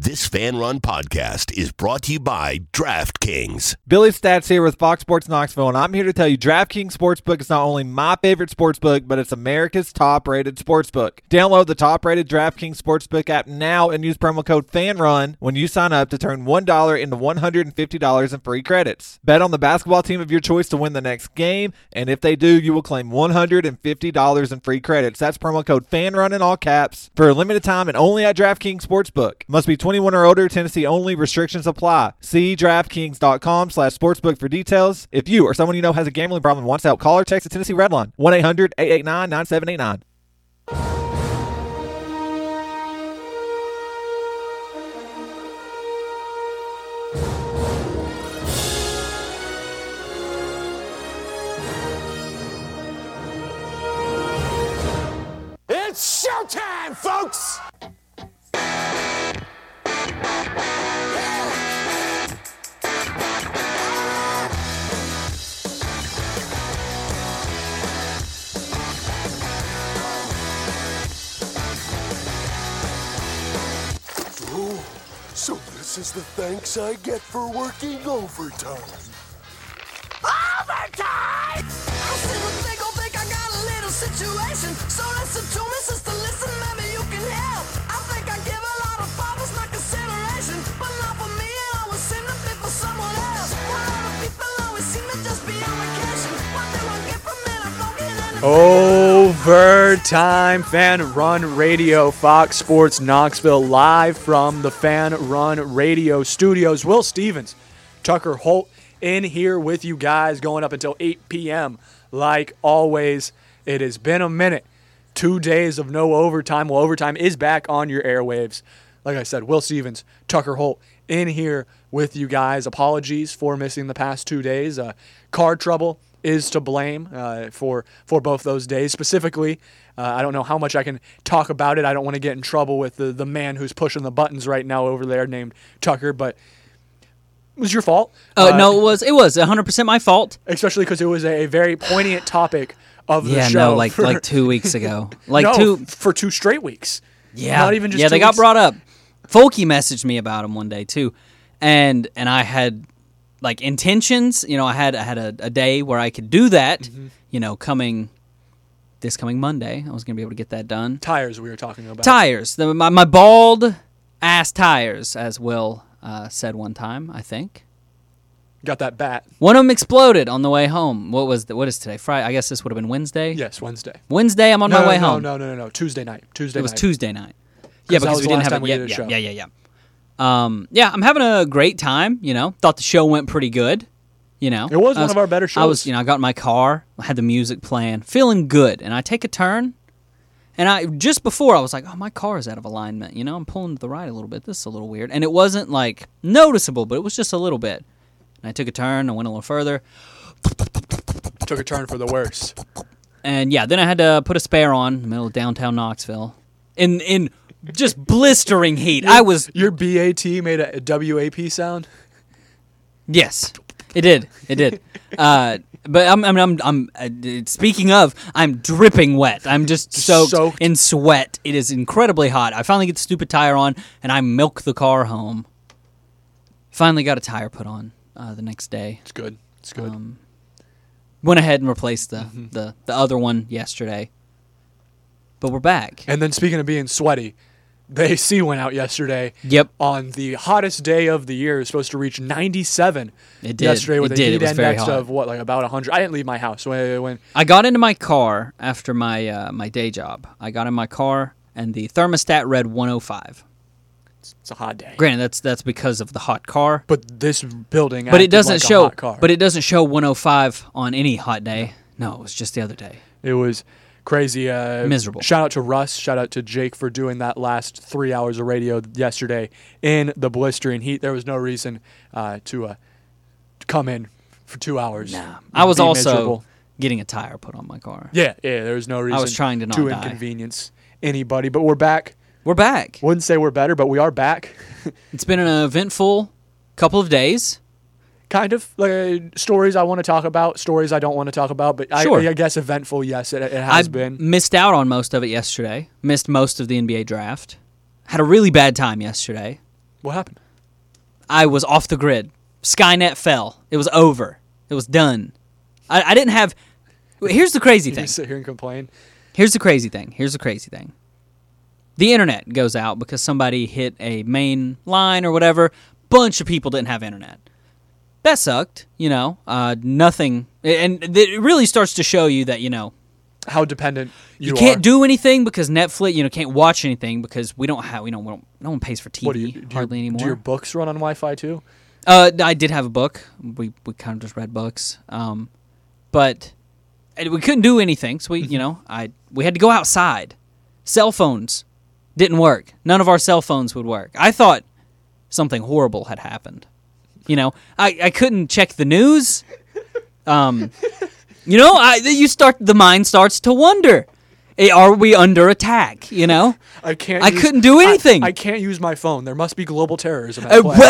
This Fan Run podcast is brought to you by DraftKings. Billy Stats here with Fox Sports Knoxville, and I'm here to tell you DraftKings Sportsbook is not only my favorite sportsbook, but it's America's top-rated sportsbook. Download the top-rated DraftKings Sportsbook app now and use promo code FANRUN when you sign up to turn $1 into $150 in free credits. Bet on the basketball team of your choice to win the next game, and if they do, you will claim $150 in free credits. That's promo code FANRUN in all caps for a limited time and only at DraftKings Sportsbook. Must be 21 or older. Tennessee only. Restrictions apply. See DraftKings.com/sportsbook for details. If you or someone you know has a gambling problem and wants help, call or text the Tennessee Red Line 1-800-889-9789. It's showtime, folks! So this is the thanks I get for working overtime. Overtime! I think I got a little situation. So listen to me, sister, listen, maybe you can help. I think I give a lot of fathers my consideration, but not for me, it always seem to be for someone else. While other people always seem to just be on vacation. What they won't get from it, I don't get anything. Overtime Fan Run Radio, Fox Sports Knoxville, live from the Fan Run Radio studios. Will Stevens, Tucker Holt in here with you guys going up until 8 p.m. Like always, it has been a minute. 2 days of no overtime. Well, overtime is back on your airwaves. Like I said, Will Stevens, Tucker Holt in here with you guys. Apologies for missing the past 2 days. Car trouble is to blame for both those days. Specifically, I don't know how much I can talk about it. I don't want to get in trouble with the man who's pushing the buttons right now over there named Tucker, but it was your fault. No, it was 100% my fault. Especially because it was a very poignant topic of the show. Yeah, no, like 2 weeks ago. For 2 straight weeks. Yeah. Not even just 2 they got weeks. brought up. Folky messaged me about him one day too. And I had like intentions, I had a day where I could do that, this coming Monday. I was going to be able to get that done. Tires we were talking about. Tires. My bald ass tires, as Will said one time, I think. Got that bat. One of them exploded on the way home. What is today? Friday? I guess this would have been Wednesday. Yes, Wednesday. Wednesday, I'm on my way home. No. Tuesday night. It was Tuesday night. Yeah, because we didn't have it yet. Show. Yeah. I'm having a great time. Thought the show went pretty good. It was one of our better shows. I got in my car, I had the music playing, feeling good, and I take a turn. And just before I was like, oh, my car is out of alignment. I'm pulling to the right a little bit. This is a little weird. And it wasn't like noticeable, but it was just a little bit. And I took a turn. I went a little further. Took a turn for the worse. And yeah, then I had to put a spare on in the middle of downtown Knoxville. In just blistering heat. Your BAT made a WAP sound? Yes, it did. But I'm speaking of, I'm dripping wet. I'm just soaked in sweat. It is incredibly hot. I finally get the stupid tire on, and I milk the car home. Finally got a tire put on the next day. It's good. Went ahead and replaced the other one yesterday. But we're back. And then speaking of being sweaty, the AC went out yesterday. Yep. On the hottest day of the year. It was supposed to reach 97 it did. yesterday with a heat index of about 100. I didn't leave my house. When I got into my car after my day job. I got in my car and the thermostat read 105. It's a hot day. Granted, that's because of the hot car. But this building but it doesn't like show a hot car. But it doesn't show 105 on any hot day. No, it was just the other day. It was crazy. Miserable. Shout out to Russ. Shout out to Jake for doing that last 3 hours of radio yesterday in the blistering heat. There was no reason to come in for 2 hours. Nah. I was also miserable. Getting a tire put on my car. Yeah. There was no reason I was trying to not die. Inconvenience anybody. But we're back. We're back. Wouldn't say we're better, but we are back. It's been an eventful couple of days. Kind of. Stories I want to talk about, stories I don't want to talk about, but sure. I guess eventful, yes, it has been. Missed out on most of it yesterday. Missed most of the NBA draft. Had a really bad time yesterday. What happened? I was off the grid. Skynet fell. It was over. It was done. I didn't have... Here's the crazy You thing. just sit here and complain. Here's the crazy thing. The internet goes out because somebody hit a main line or whatever. Bunch of people didn't have internet. That sucked, nothing. And it really starts to show you that, How dependent you can't are. do anything because Netflix, can't watch anything because we don't have, no one pays for TV What do you, hardly anymore. Do your books run on Wi-Fi too? I did have a book. We kind of just read books. But we couldn't do anything. So we had to go outside. Cell phones didn't work. None of our cell phones would work. I thought something horrible had happened. I couldn't check the news. The mind starts to wonder. Are we under attack? I couldn't do anything. I can't use my phone. There must be global terrorism at play.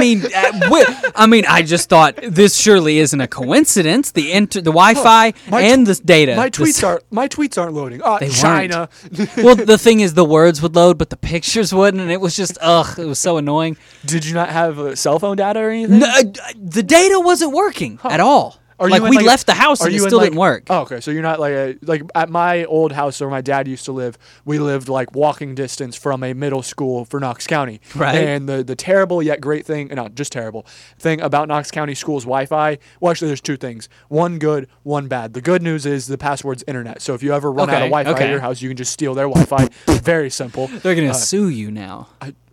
I just thought this surely isn't a coincidence. The Wi-Fi and the data. My tweets aren't loading. They China. Well, the thing is, the words would load, but the pictures wouldn't, and it was just it was so annoying. Did you not have cell phone data or anything? No, the data wasn't working at all. We left the house and it still didn't work. Oh, okay. So you're not like at my old house where my dad used to live, we lived like walking distance from a middle school for Knox County. Right. And the terrible yet great thing, not just terrible, thing about Knox County schools Wi-Fi, well actually there's two things. One good, one bad. The good news is the password's internet. So if you ever run out of Wi-Fi at your house, you can just steal their Wi-Fi. Very simple. They're going to sue you now.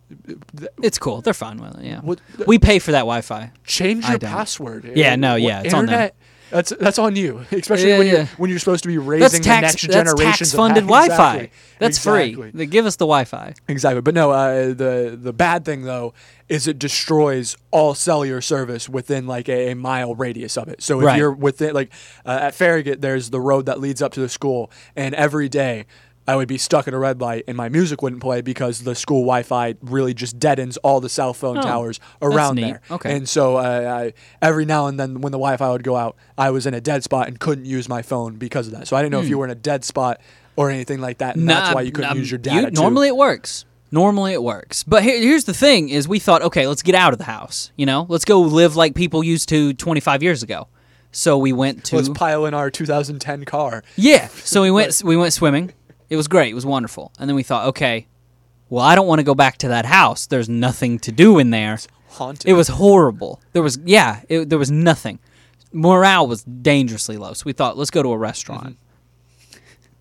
It's cool. They're fine with it, yeah. We pay for that Wi-Fi. Change your password. Yeah, no, yeah, it's on them. That's on you, especially when you're supposed to be raising the next generation. That's tax-funded Wi-Fi. Exactly. That's free. They give us the Wi-Fi. Exactly, but no. The bad thing though is it destroys all cellular service within like a mile radius of it. So if you're within at Farragut, there's the road that leads up to the school, and every day I would be stuck at a red light and my music wouldn't play because the school Wi-Fi really just deadens all the cell phone towers around there. Okay. And so every now and then when the Wi-Fi would go out, I was in a dead spot and couldn't use my phone because of that. So I didn't know if you were in a dead spot or anything like that, and that's why you couldn't use your data too. Normally it works. But here's the thing is we thought, okay, let's get out of the house. Let's go live like people used to 25 years ago. So we went to... Let's pile in our 2010 car. Yeah. So we went swimming. It was great. It was wonderful. And then we thought, okay, well, I don't want to go back to that house. There's nothing to do in there. It's haunted. It was horrible. There was nothing. Morale was dangerously low. So we thought, let's go to a restaurant. Mm-hmm.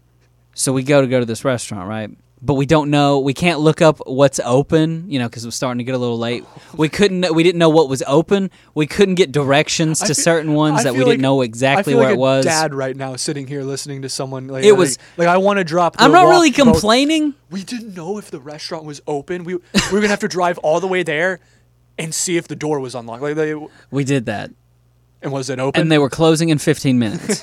So we go to this restaurant, right? But we don't know. We can't look up what's open, because it was starting to get a little late. We didn't know what was open. We couldn't get directions to certain ones that we didn't know exactly where it was. I feel like a dad right now sitting here listening to someone like I want to drop. I'm not really complaining. We didn't know if the restaurant was open. We were gonna have to drive all the way there and see if the door was unlocked. We did that. And was it open? And they were closing in 15 minutes.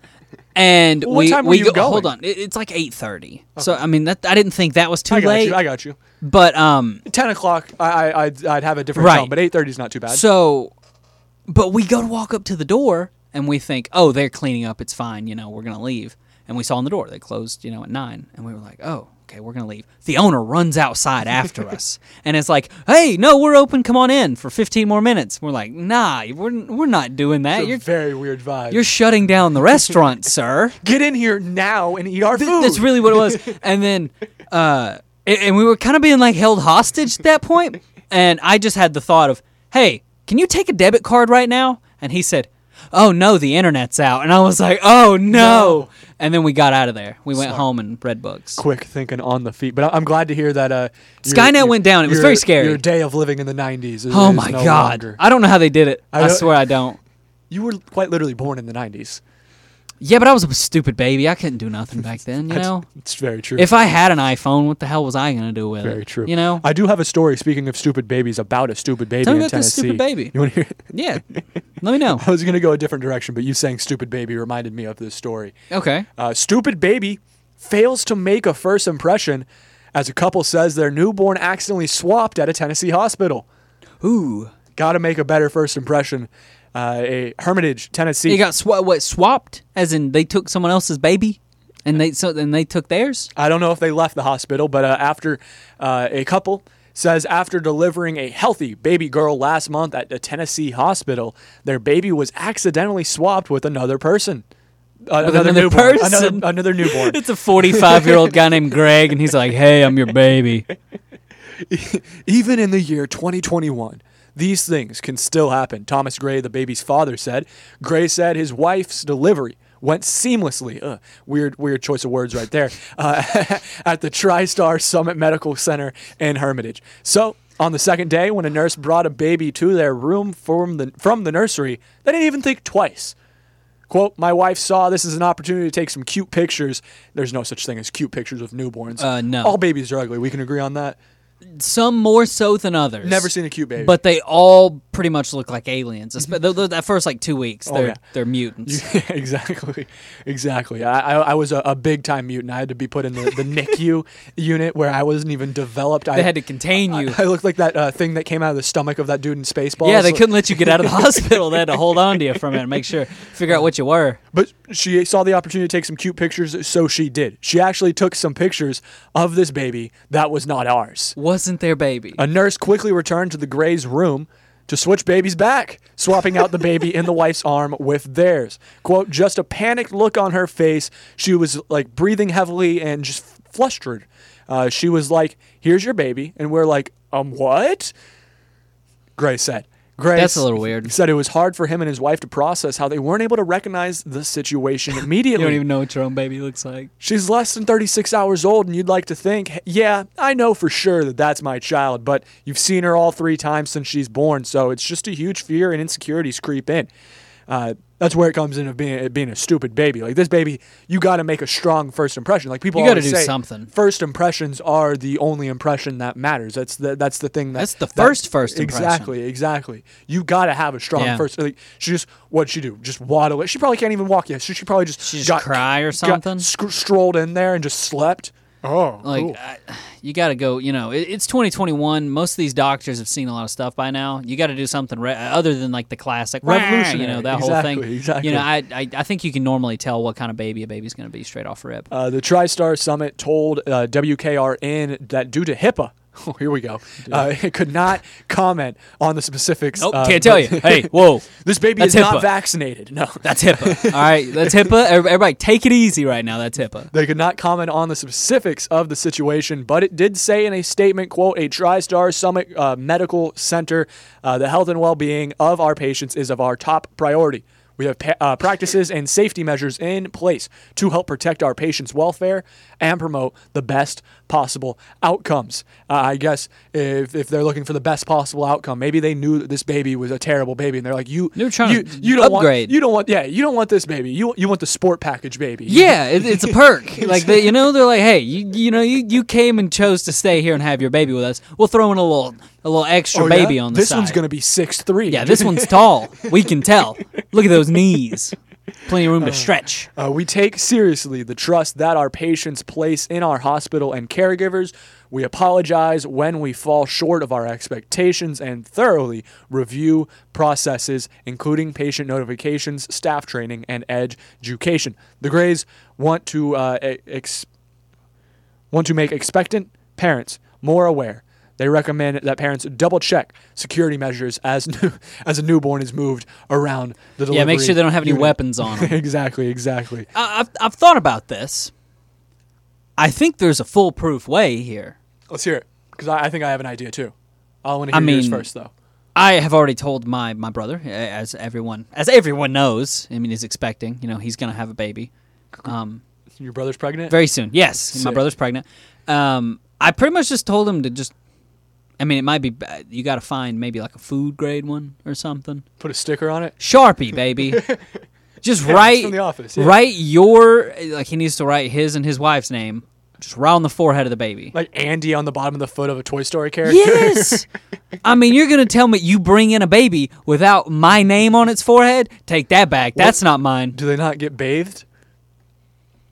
And what time were you going? Hold on, it's like 8:30. Okay. So I mean, I didn't think that was too late. I got you. But 10 o'clock, I'd have a different tone, but 8:30 is not too bad. So, but we go to walk up to the door, and we think, oh, they're cleaning up. It's fine. We're gonna leave. And we saw on the door they closed, at 9, and we were like, oh, okay, we're gonna leave. The owner runs outside after us, and it's like, hey, no, we're open. Come on in for 15 more minutes. We're like, nah, we're not doing that. It's a very weird vibe. You're shutting down the restaurant, sir. Get in here now and eat our food. That's really what it was. And then, and we were kind of being like held hostage at that point. And I just had the thought of, hey, can you take a debit card right now? And he said, oh no, the internet's out. And I was like, oh no. And then we got out of there. We went home and read books. Quick thinking on the feet. But I'm glad to hear that Skynet went down. It was very scary. Your day of living in the 90s is oh my no God. longer. I don't know how they did it. I swear I don't. You were quite literally born in the 90s. Yeah, but I was a stupid baby. I couldn't do nothing back then, It's very true. If I had an iPhone, what the hell was I going to do with it? Very true. I do have a story, speaking of stupid babies, about a stupid baby Tell me in about this Tennessee. stupid baby. You want to hear it? Yeah. Let me know. I was going to go a different direction, but you saying stupid baby reminded me of this story. Okay. Stupid baby fails to make a first impression as a couple says their newborn accidentally swapped at a Tennessee hospital. Ooh. Got to make a better first impression. A Hermitage, Tennessee. He got swapped, as in they took someone else's baby, and they took theirs. I don't know if they left the hospital, but after a couple says after delivering a healthy baby girl last month at a Tennessee hospital, their baby was accidentally swapped with another person. Another newborn. person? Another newborn. It's a 45-year-old guy named Greg, and he's like, hey, I'm your baby. Even in the year 2021, these things can still happen, Thomas Gray, the baby's father, said. Gray said his wife's delivery went seamlessly, weird choice of words right there, at the TriStar Summit Medical Center in Hermitage. So, on the second day, when a nurse brought a baby to their room from the nursery, they didn't even think twice. Quote, my wife saw this as an opportunity to take some cute pictures. There's no such thing as cute pictures of newborns. No. All babies are ugly. We can agree on that. Some more so than others. Never seen a cute baby. But they all pretty much look like aliens. That first 2 weeks, they're mutants. Exactly. I was a big time mutant. I had to be put in the NICU unit where I wasn't even developed. They had to contain you. I looked like that thing that came out of the stomach of that dude in Spaceballs. Yeah, they couldn't let you get out of the hospital. They had to hold on to you for a minute and figure out what you were. But she saw the opportunity to take some cute pictures, so she did. She actually took some pictures of this baby that was not ours. Wasn't their baby. A nurse quickly returned to the Gray's room to switch babies back, swapping out the baby in the wife's arm with theirs. Quote, just a panicked look on her face. She was like breathing heavily and just flustered. She was like, here's your baby. And we're like, what? Gray said. That's a little weird. Said it was hard for him and his wife to process how they weren't able to recognize the situation immediately. You don't even know what your own baby looks like. She's less than 36 hours old, and you'd like to think, yeah, I know for sure that that's my child, but you've seen her all 3 times since she's born, so it's just a huge fear and insecurities creep in. That's where it comes in of being a stupid baby. Like this baby, you got to make a strong first impression. Like people always say, something. First impressions are the only impression that matters. That's the thing that's the first impression. Exactly. You got to have a strong first. Like what'd she do? Just waddle. She probably can't even walk yet. She probably just cry or something. Strolled in there and just slept. Oh, cool. You got to go, it's 2021. Most of these doctors have seen a lot of stuff by now. You got to do something other than like the classic revolutionary, that whole thing. Exactly. I think you can normally tell what kind of baby a baby's going to be straight off rip. The TriStar Summit told WKRN that due to HIPAA, here we go. It could not comment on the specifics. Oh, can't tell you. Hey, whoa. This baby is not vaccinated. No. That's HIPAA. All right, that's HIPAA. Everybody take it easy right now. That's HIPAA. They could not comment on the specifics of the situation, but it did say in a statement, quote, a TriStar Summit Medical Center, the health and well-being of our patients is of our top priority. We have practices and safety measures in place to help protect our patients' welfare and promote the best possible outcomes. I guess if they're looking for the best possible outcome, maybe they knew that this baby was a terrible baby, and they're like, you don't upgrade. You don't want this baby. You want the sport package baby. Yeah, it's a perk. Like they're like, hey, you came and chose to stay here and have your baby with us. We'll throw in a little extra baby on the side. This one's gonna be 6'3". Yeah, this one's tall. We can tell. Look at those knees. Plenty of room to stretch. We take seriously the trust that our patients place in our hospital and caregivers. We apologize when we fall short of our expectations and thoroughly review processes, including patient notifications, staff training, and education. The Grays want to make expectant parents more aware. They recommend that parents double-check security measures as a newborn is moved around the delivery. Yeah, make sure they don't have any weapons on them. Exactly. I've thought about this. I think there's a foolproof way here. Let's hear it, because I think I have an idea too. I want to hear yours first, though. I have already told my brother, as everyone knows. I mean, he's expecting. He's going to have a baby. Your brother's pregnant? Very soon. Yes, Sick. My brother's pregnant. I pretty much just told him to just. I mean, it might be. You got to find maybe like a food grade one or something. Put a sticker on it. Sharpie, baby. Just write. From the office. Yeah. Write he needs to write his and his wife's name. Just right on the forehead of the baby. Like Andy on the bottom of the foot of a Toy Story character? Yes! I mean, you're going to tell me you bring in a baby without my name on its forehead? Take that back. What? That's not mine. Do they not get bathed?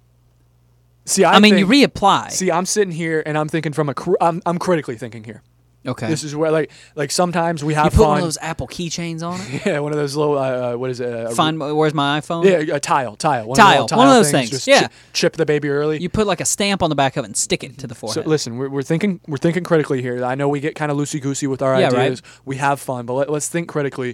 See, I mean, you reapply. See, I'm sitting here and I'm thinking I'm critically thinking here. Okay. This is where like sometimes we have You put fun. one of those Apple keychains on it. Yeah, one of those little what is it? Where's my iPhone? Yeah, a tile. Tile. One of those things. Just Yeah. chip the baby early. You put like a stamp on the back of it and stick it to the forehead. So listen, we're thinking critically here. I know we get kind of loosey goosey with our Yeah, ideas. right. We have fun, but let's think critically.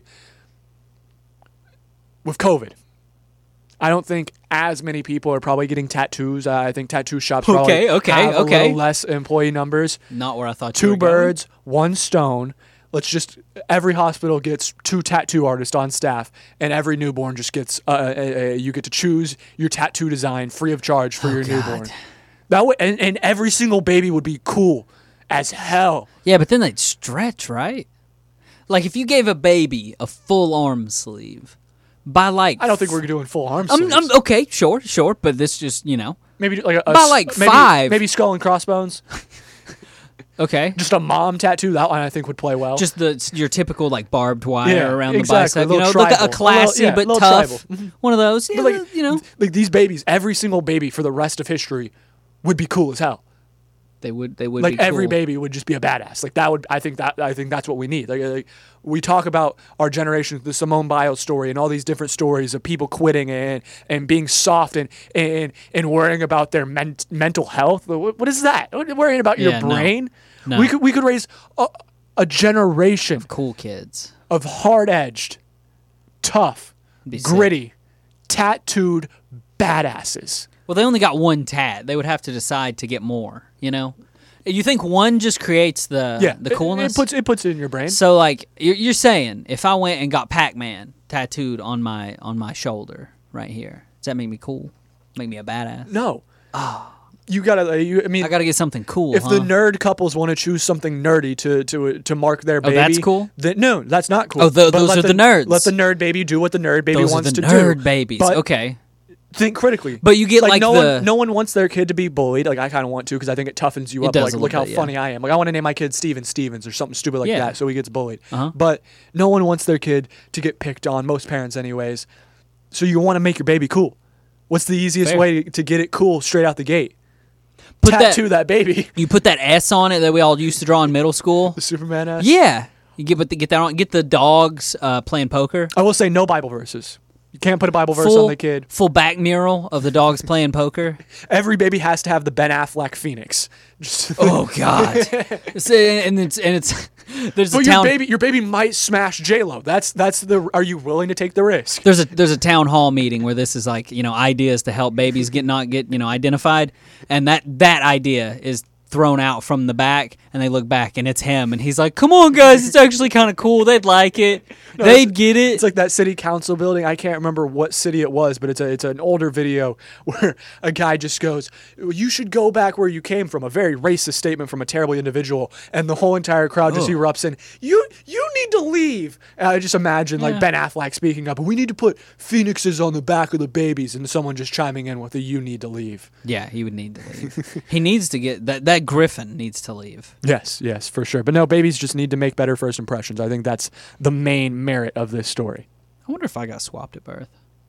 With COVID, I don't think as many people are probably getting tattoos. I think tattoo shops probably have a little less employee numbers. Not where I thought you were Two birds, one stone. Every hospital gets 2 tattoo artists on staff, and every newborn just gets, you get to choose your tattoo design free of charge for your newborn. That would, and every single baby would be cool as hell. Yeah, but then they'd stretch, right? Like if you gave a baby a full arm sleeve, by like I don't think we're doing full arm sleeves. Okay, sure, but this just Maybe like by like 5. Maybe skull and crossbones. Okay. Just a mom tattoo. That one I think would play well. Just your typical like barbed wire around exactly. the bicep. Tribal. A classy but tough. Tribal. One of those. Yeah, But like these babies, every single baby for the rest of history would be cool as hell. They would like be every cool. baby would just be a badass. Like that would I think that's what we need. Like we talk about our generation, the Simone Biles story, and all these different stories of people quitting and being soft and worrying about their mental health. What is that? Worrying about your brain? No. We could raise a generation of cool kids, of hard-edged, tough, gritty, tattooed badasses. Well, they only got one tat. They would have to decide to get more, You think one just creates the coolness? It puts it in your brain. So, like, you're saying if I went and got Pac-Man tattooed on my shoulder right here, does that make me cool? Make me a badass? No. You gotta. I gotta get something cool. If the nerd couples want to choose something nerdy to mark their baby, that's cool. No, that's not cool. Oh, those are the nerds. Let the nerd baby do what the nerd baby wants to do. Nerd babies. But Okay. Think critically. But you get no one wants their kid to be bullied. Like I kind of want to because I think it toughens you up. does Like a look how little bit, funny I am. Like I want to name my kid Steven Stevens or something stupid like Yeah. that, so he gets bullied. Uh-huh. But no one wants their kid to get picked on. Most parents, anyways. So you want to make your baby cool. What's the easiest Fair. way to get it cool straight out the gate? Put Tattoo that baby. You put that S on it that we all used to draw in middle school. The Superman ass. Yeah. You get that on. Get the dogs playing poker. I will say no Bible verses. You can't put a Bible verse on the kid. Full back mural of the dogs playing poker. Every baby has to have the Ben Affleck Phoenix. Oh God! and it's there's but a town. your baby might smash J-Lo. That's the. Are you willing to take the risk? There's a town hall meeting where this is like ideas to help babies not get identified, and that idea is thrown out from the back, and they look back and it's him, and he's like, "Come on, guys, it's actually kind of cool. They'd like it. They'd get it." It's like that city council building. I can't remember what city it was, but it's an older video where a guy just goes, "You should go back where you came from." A very racist statement from a terrible individual, and the whole entire crowd just erupts in, "You need to leave." And I just imagine like Ben Affleck speaking up, "We need to put phoenixes on the back of the babies," and someone just chiming in with a "You need to leave." Yeah, he would need to leave. He needs to get that Griffin needs to leave. Yes, for sure. But no, babies just need to make better first impressions. I think that's the main merit of this story. I wonder if I got swapped at birth.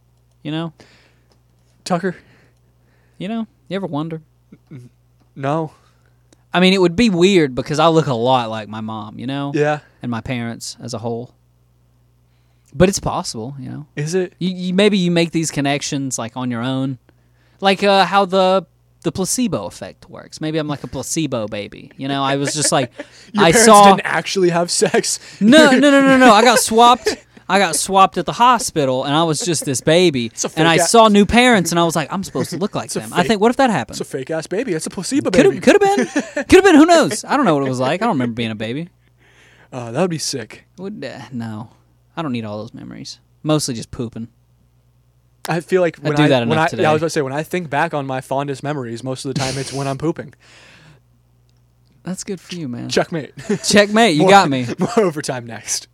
Tucker? You ever wonder? No. I mean, it would be weird because I look a lot like my mom, Yeah. and my parents as a whole. But it's possible, Is it? You maybe you make these connections like on your own, like how the placebo effect works. Maybe I'm like a placebo baby. I was just like, Your I parents saw. didn't actually have sex. No. I got swapped. I got swapped at the hospital, and I was just this baby. And I saw new parents, and I was like, I'm supposed to look like them. I think, what if that happened? It's a fake ass baby. It's a placebo baby. Could have been. Who knows? I don't know what it was like. I don't remember being a baby. That would be sick. No, I don't need all those memories. Mostly just pooping. I feel like when I do that enough today. I was about to say when I think back on my fondest memories, most of the time it's when I'm pooping. That's good for you, man. Checkmate. Checkmate. You got me. More overtime next.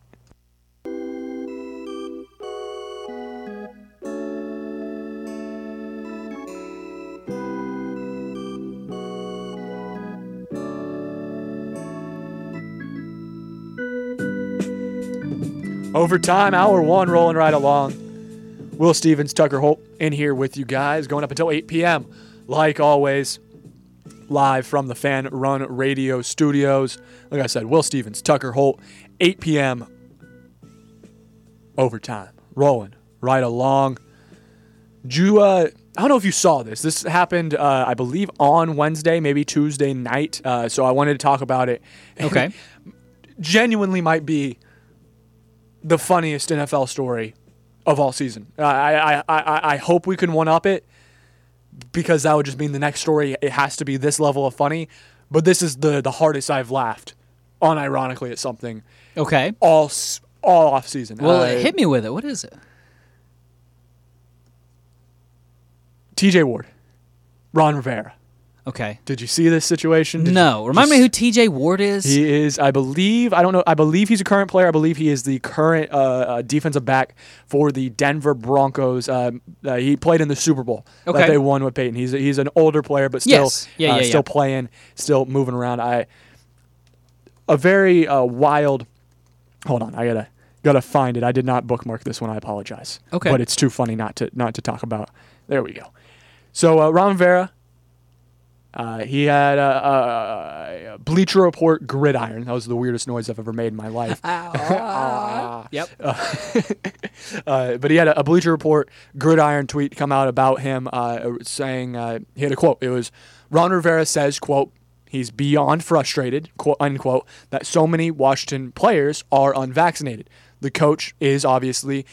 Overtime, hour one, rolling right along. Will Stevens, Tucker Holt, in here with you guys, going up until 8 p.m. Like always, live from the Fan Run Radio studios. Like I said, Will Stevens, Tucker Holt, 8 p.m. overtime. Rolling right along. I don't know if you saw this. This happened, I believe, on Wednesday, maybe Tuesday night. So I wanted to talk about it. Okay. Genuinely might be the funniest NFL story of all season. I hope we can one-up it, because that would just mean the next story, it has to be this level of funny. But this is the hardest I've laughed, unironically, at something. Okay. All off season. Well, hit me with it. What is it? TJ Ward, Ron Rivera. Okay. Did you see this situation? No. Remind me who TJ Ward is. He is, I believe he's a current player. I believe he is the current defensive back for the Denver Broncos. He played in the Super Bowl that they won with Peyton. He's an older player, but still, still playing, still moving around. A very wild. Hold on, I gotta find it. I did not bookmark this one. I apologize. Okay. But it's too funny not to talk about. There we go. So Ron Rivera. He had a Bleacher Report gridiron. That was the weirdest noise I've ever made in my life. Yep. But he had a Bleacher Report gridiron tweet come out about him saying, he had a quote. It was, Ron Rivera says, quote, he's beyond frustrated, quote, unquote, that so many Washington players are unvaccinated. The coach is obviously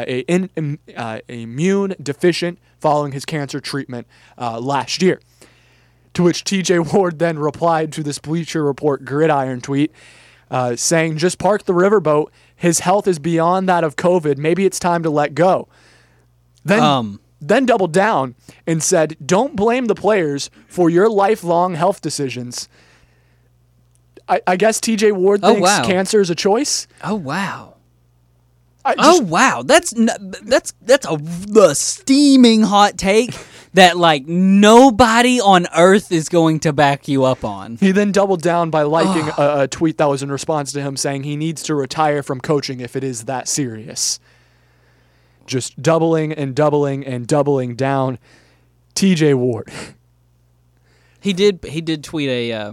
immune deficient following his cancer treatment last year. To which TJ Ward then replied to this Bleacher Report gridiron tweet saying, just park the riverboat. His health is beyond that of COVID. Maybe it's time to let go. Then doubled down and said, don't blame the players for your lifelong health decisions. I guess TJ Ward thinks cancer is a choice. Oh, wow. Wow. That's a steaming hot take that, like, nobody on earth is going to back you up on. He then doubled down by liking a tweet that was in response to him saying he needs to retire from coaching if it is that serious. Just doubling and doubling and doubling down. TJ Ward. He did tweet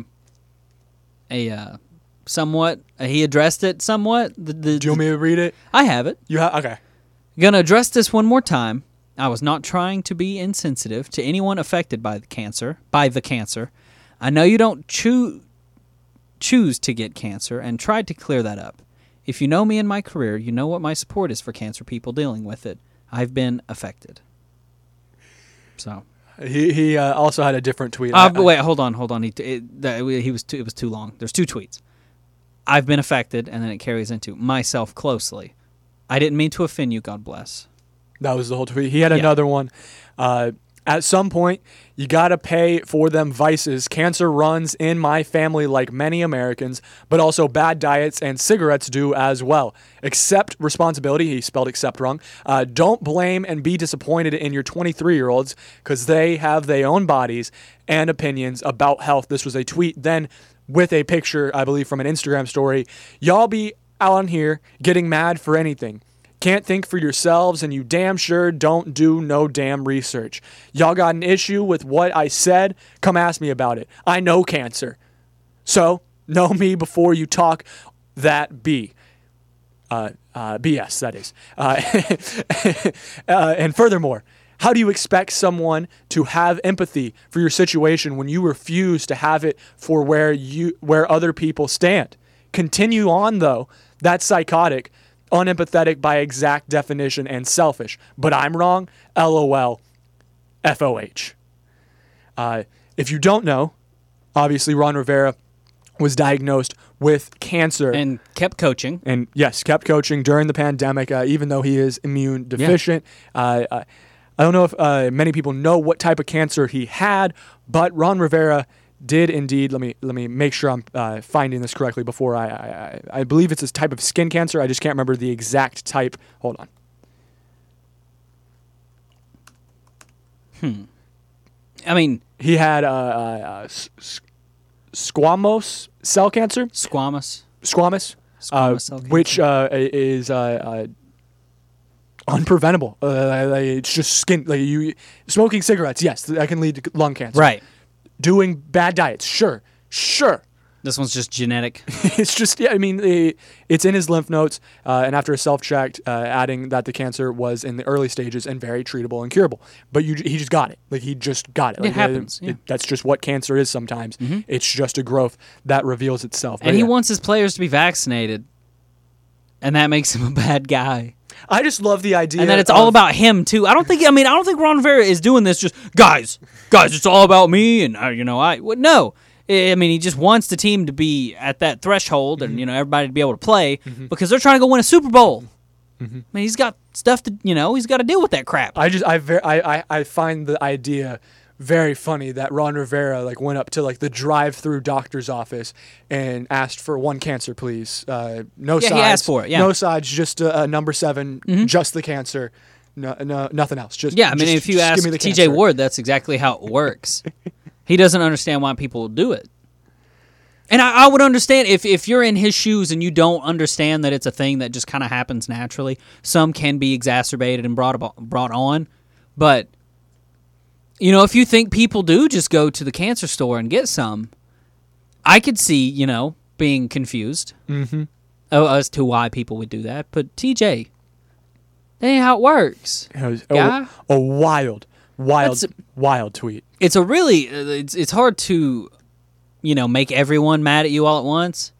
somewhat. He addressed it somewhat. Do you want me to read it? I have it. You have? Okay. Gonna address this one more time. I was not trying to be insensitive to anyone affected by the cancer. I know you don't choose to get cancer, and tried to clear that up. If you know me and my career, you know what my support is for cancer people dealing with it. I've been affected. So he also had a different tweet. Wait, hold on. It was too long. There's two tweets. I've been affected, and then it carries into myself closely. I didn't mean to offend you. God bless. That was the whole tweet. He had another one. At some point, you got to pay for them vices. Cancer runs in my family like many Americans, but also bad diets and cigarettes do as well. Accept responsibility. He spelled accept wrong. Don't blame and be disappointed in your 23-year-olds because they have their own bodies and opinions about health. This was a tweet then with a picture, I believe, from an Instagram story. Y'all be out on here getting mad for anything. Can't think for yourselves, and you damn sure don't do no damn research. Y'all got an issue with what I said? Come ask me about it. I know cancer. So, know me before you talk that B. BS, that is. And furthermore, how do you expect someone to have empathy for your situation when you refuse to have it for where other people stand? Continue on, though. That's psychotic. Unempathetic by exact definition and selfish. But I'm wrong. LOL. FOH. If you don't know, obviously Ron Rivera was diagnosed with cancer. And kept coaching. And yes, kept coaching during the pandemic, even though he is immune deficient. Yeah. I don't know if many people know what type of cancer he had, but Ron Rivera did indeed. Let me make sure I'm finding this correctly before I believe it's a type of skin cancer. I just can't remember the exact type. Hold on. I mean, he had squamous cell cancer. Squamous cell cancer. Which is unpreventable. It's just skin. Like you smoking cigarettes. Yes, that can lead to lung cancer. Right. doing bad diets. Sure. This one's just genetic. It's just, yeah, I mean, it's in his lymph nodes, and after a self-checked, adding that the cancer was in the early stages and very treatable and curable. But he just got it. Like, he just got it. Like, it happens. Yeah. That's just what cancer is sometimes. Mm-hmm. It's just a growth that reveals itself. And he wants his players to be vaccinated, and that makes him a bad guy. I just love the idea. And that it's all about him, too. I don't think Ron Rivera is doing this just, guys, it's all about me, and, no. I mean, he just wants the team to be at that threshold and, everybody to be able to play because they're trying to go win a Super Bowl. Mm-hmm. I mean, he's got stuff to, he's got to deal with that crap. I find the idea very funny that Ron Rivera went up to the drive-through doctor's office and asked for one cancer, please. No sides. He asked for it. Yeah. No sides, just a number 7, just the cancer. No, nothing else. If you ask TJ Ward, that's exactly how it works. He doesn't understand why people do it. And I would understand if you're in his shoes and you don't understand that it's a thing that just kind of happens naturally. Some can be exacerbated and brought on. But, if you think people do just go to the cancer store and get some, I could see, being confused as to why people would do that. But TJ, that ain't how it works. A wild tweet. It's a really it's hard to make everyone mad at you all at once.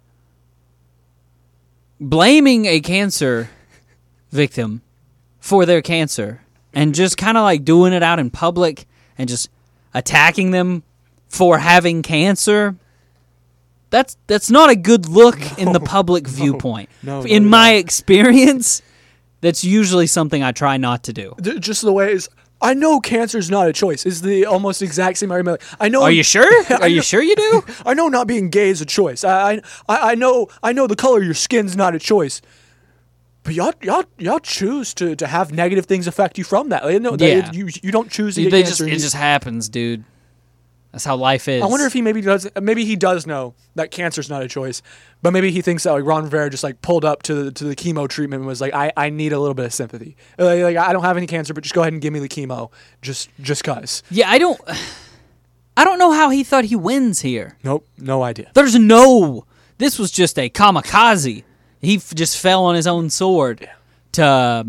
Blaming a cancer victim for their cancer and just kind of doing it out in public and just attacking them for having cancer. That's not a good look in the public viewpoint. In my experience, that's usually something I try not to do. Just the way it's. I know cancer's not a choice. Is the almost exact same argument. I know. Are you sure? Are you sure you do? I know not being gay is a choice. I know the color of your skin's not a choice. But y'all choose to have negative things affect you from that. You don't choose to get cancer. It just happens, dude. That's how life is. I wonder if maybe he does know that cancer's not a choice, but maybe he thinks that Ron Rivera just pulled up to the chemo treatment and was like, I need a little bit of sympathy. I don't have any cancer, but just go ahead and give me the chemo, just cause. Yeah, I don't know how he thought he wins here. Nope, no idea. This was just a kamikaze. He just fell on his own sword to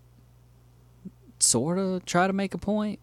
sort of try to make a point.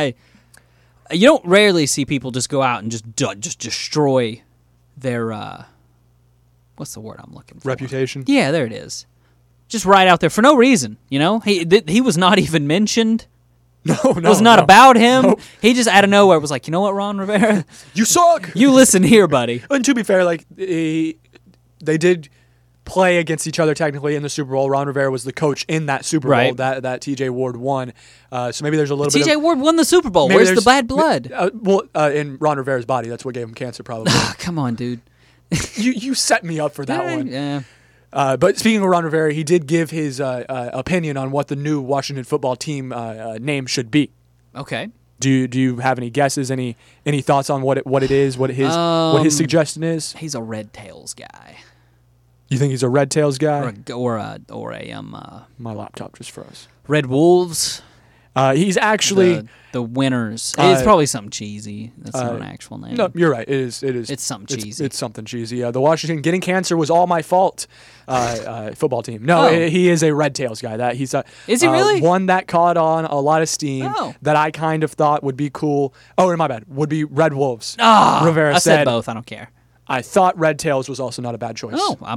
You don't rarely see people just go out and just destroy their what's the word I'm looking for? Reputation. Yeah, there it is. Just right out there for no reason. He was not even mentioned. No, it was not about him. Nope. He just out of nowhere was like, you know what, Ron Rivera, you suck. You listen here, buddy. And to be fair, they did play against each other technically in the Super Bowl. Ron Rivera was the coach in that Super Bowl that TJ Ward won. So maybe there's a little bit. TJ Ward won the Super Bowl. Where's the bad blood? In Ron Rivera's body, that's what gave him cancer, probably. Come on, dude. you set me up for that one. Yeah. But speaking of Ron Rivera, he did give his opinion on what the new Washington football team name should be. Okay. Do you have any guesses? Any thoughts on what it is? What his suggestion is? He's a Red Tails guy. You think he's a Red Tails guy? Or a my laptop just froze. Red Wolves. He's actually the winners. It's probably something cheesy. That's not an actual name. No, you're right. It is. It's something cheesy. It's something cheesy. The Washington getting cancer was all my fault. Football team. No, he is a Red Tails guy. That he's is he really one that caught on a lot of steam. That I kind of thought would be cool. Oh, my bad. Would be Red Wolves. Rivera said both. I don't care. I thought Red Tails was also not a bad choice. Oh,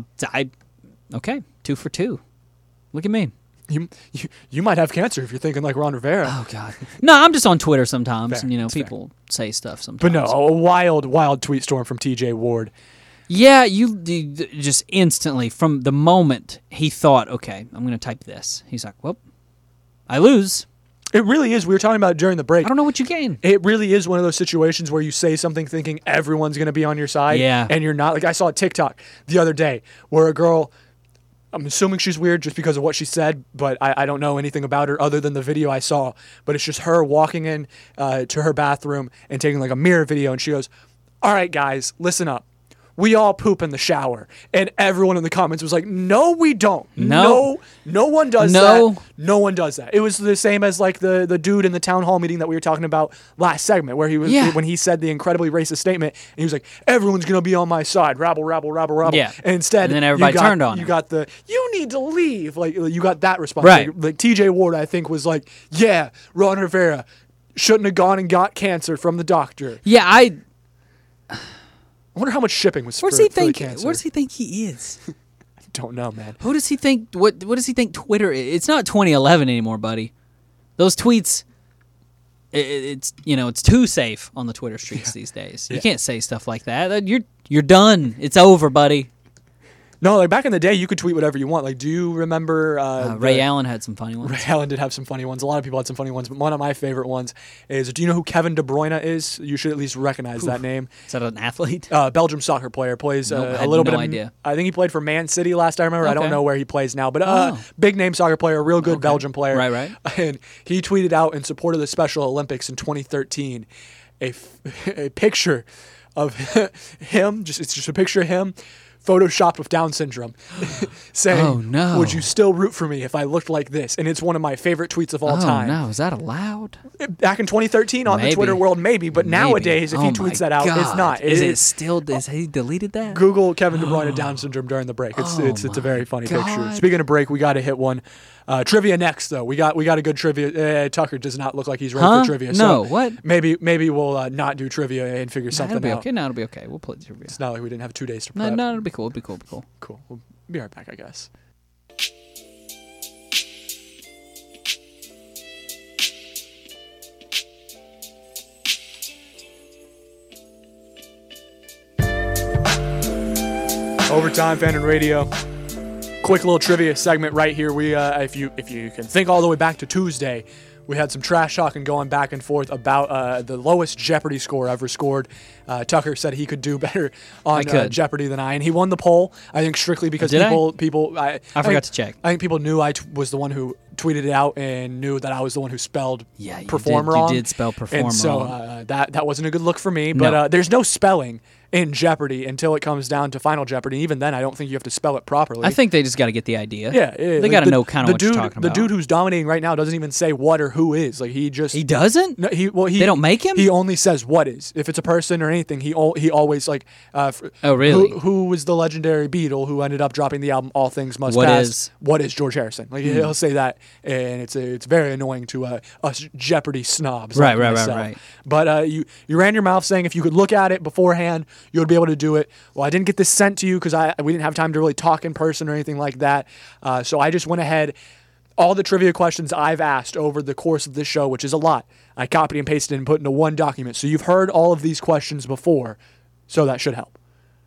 okay, 2 for 2. Look at me. You might have cancer if you're thinking like Ron Rivera. Oh God. No, I'm just on Twitter sometimes, fair. And people say stuff sometimes. But no, a wild tweet storm from TJ Ward. Yeah, you just instantly from the moment he thought, okay, I'm going to type this. He's like, well, I lose. It really is. We were talking about it during the break. I don't know what you gain. It really is one of those situations where you say something thinking everyone's going to be on your side. Yeah. And you're not. Like I saw a TikTok the other day where a girl, I'm assuming she's weird just because of what she said, but I don't know anything about her other than the video I saw. But it's just her walking in to her bathroom and taking like a mirror video. And she goes, all right, guys, listen up. we all poop in the shower. And everyone in the comments was like, no, we don't. No. No one does No. that. No one does that. It was the same as like the dude in the town hall meeting that we were talking about last segment, where he was when he said the incredibly racist statement, and he was like, everyone's going to be on my side. Rabble, rabble, rabble, rabble. Yeah. And instead, And then everybody turned on him. You got the, you need to leave. Like, you got that response. Right. Like TJ Ward, I think, was like, yeah, Ron Rivera shouldn't have gone and got cancer from the doctor. Yeah, I wonder how much shipping was Where does for he the think? cancer. Where does he think he is? Don't know, man. Who does he think? What does he think Twitter is? It's not 2011 anymore, buddy. Those tweets, it's it's too safe on the Twitter streets these days. You can't say stuff like that. You're done. It's over, buddy. No, like back in the day, you could tweet whatever you want. Like, do you remember Ray Allen had some funny ones. Ray Allen did have some funny ones. A lot of people had some funny ones, but one of my favorite ones is, do you know who Kevin De Bruyne is? You should at least recognize that name. Is that an athlete? Belgium soccer player. Plays Nope, I a had little no bit. idea. I think he played for Man City last I remember. I don't Okay. know where he plays now, but big name soccer player, a real good Belgian player. Right. And he tweeted out in support of the Special Olympics in 2013 a picture of him. It's just a picture of him, photoshopped with Down syndrome, saying, Oh, no. would you still root for me if I looked like this? And it's one of my favorite tweets of all Oh time. no, is that allowed? Back in 2013 on the Maybe. Twitter world, maybe, but nowadays, if he Oh tweets my that out, it's God. not. Is it still? Has he deleted that? Google Kevin De Bruyne Down syndrome during the break. It's a very funny picture. God. Speaking of break, we got to hit one. Trivia next, though. We got a good trivia. Tucker does not look like he's ready for trivia. No, so what? Maybe we'll not do trivia and figure something It'll be out. okay. No, it'll be okay. We'll play the trivia. It's not like we didn't have 2 days to No, prep. no, it'll be cool. It'll be cool. Cool. We'll be right back, I guess. Overtime Fan and Radio. Quick little trivia segment right here. We, if you can think all the way back to Tuesday, we had some trash talking going back and forth about the lowest Jeopardy score ever scored. Tucker said he could do better on Jeopardy than I, and he won the poll. I think strictly because Did people. I forgot to check. I think people knew I was the one who tweeted it out and knew that I was the one who spelled Yeah, you perform did, wrong. You did spell perform and so, wrong. that wasn't a good look for me. But No. there's no spelling in Jeopardy until it comes down to Final Jeopardy. Even then, I don't think you have to spell it properly. I think they just got to get the idea. Yeah, They got to know kind of what dude, you're talking The about. dude who's dominating right now doesn't even say what or who is. Like he doesn't. No, he They don't make him? He only says what is. If it's a person or anything, he always like. Oh, really? Who was the legendary Beatle who ended up dropping the album All Things Must What Pass? is? What is George Harrison? Like he'll say that, and it's very annoying to us Jeopardy snobs. Right, like right, myself. right. But you ran your mouth saying if you could look at it beforehand, you would be able to do it. Well, I didn't get this sent to you because we didn't have time to really talk in person or anything like that. So I just went ahead. All the trivia questions I've asked over the course of this show, which is a lot, I copied and pasted and put into one document. So you've heard all of these questions before, so that should help.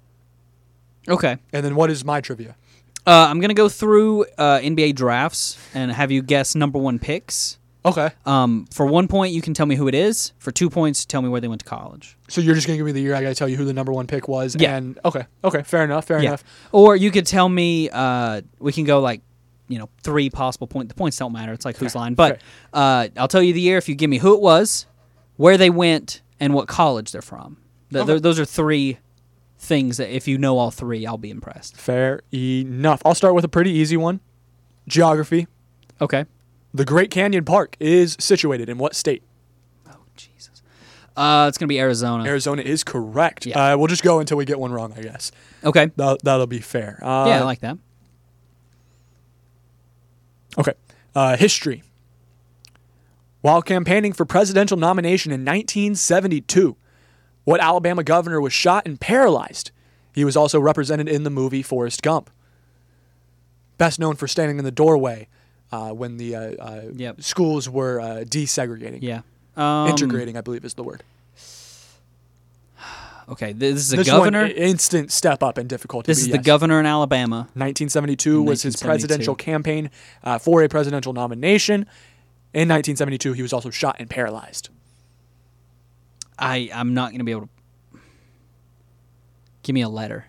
Okay. And then what is my trivia? I'm going to go through NBA drafts and have you guess number one picks. Okay. For 1 point, you can tell me who it is. For 2 points, tell me where they went to college. So you're just going to give me the year. I got to tell you who the number one pick was. Yeah. And okay. Fair enough. Or you could tell me, we can go like, 3 possible points. The points don't matter. It's like whose line. But I'll tell you the year if you give me who it was, where they went, and what college they're from. Those are 3 things that if you know all 3, I'll be impressed. Fair enough. I'll start with a pretty easy one. Geography. Okay. The Great Canyon Park is situated in what state? Oh, Jesus. It's going to be Arizona. Arizona is correct. Yeah. We'll just go until we get one wrong, I guess. Okay. That'll be fair. Yeah, I like that. Okay. History. While campaigning for presidential nomination in 1972, what Alabama governor was shot and paralyzed? He was also represented in the movie Forrest Gump. Best known for standing in the doorway when the schools were desegregating. Yeah. Integrating, I believe is the word. Okay, this is a This governor. one, instant step up in difficulty. This is the governor in Alabama. 1972 was his 1972. presidential campaign for a presidential nomination. In 1972, he was also shot and paralyzed. I'm not going to be able to. Give me a letter.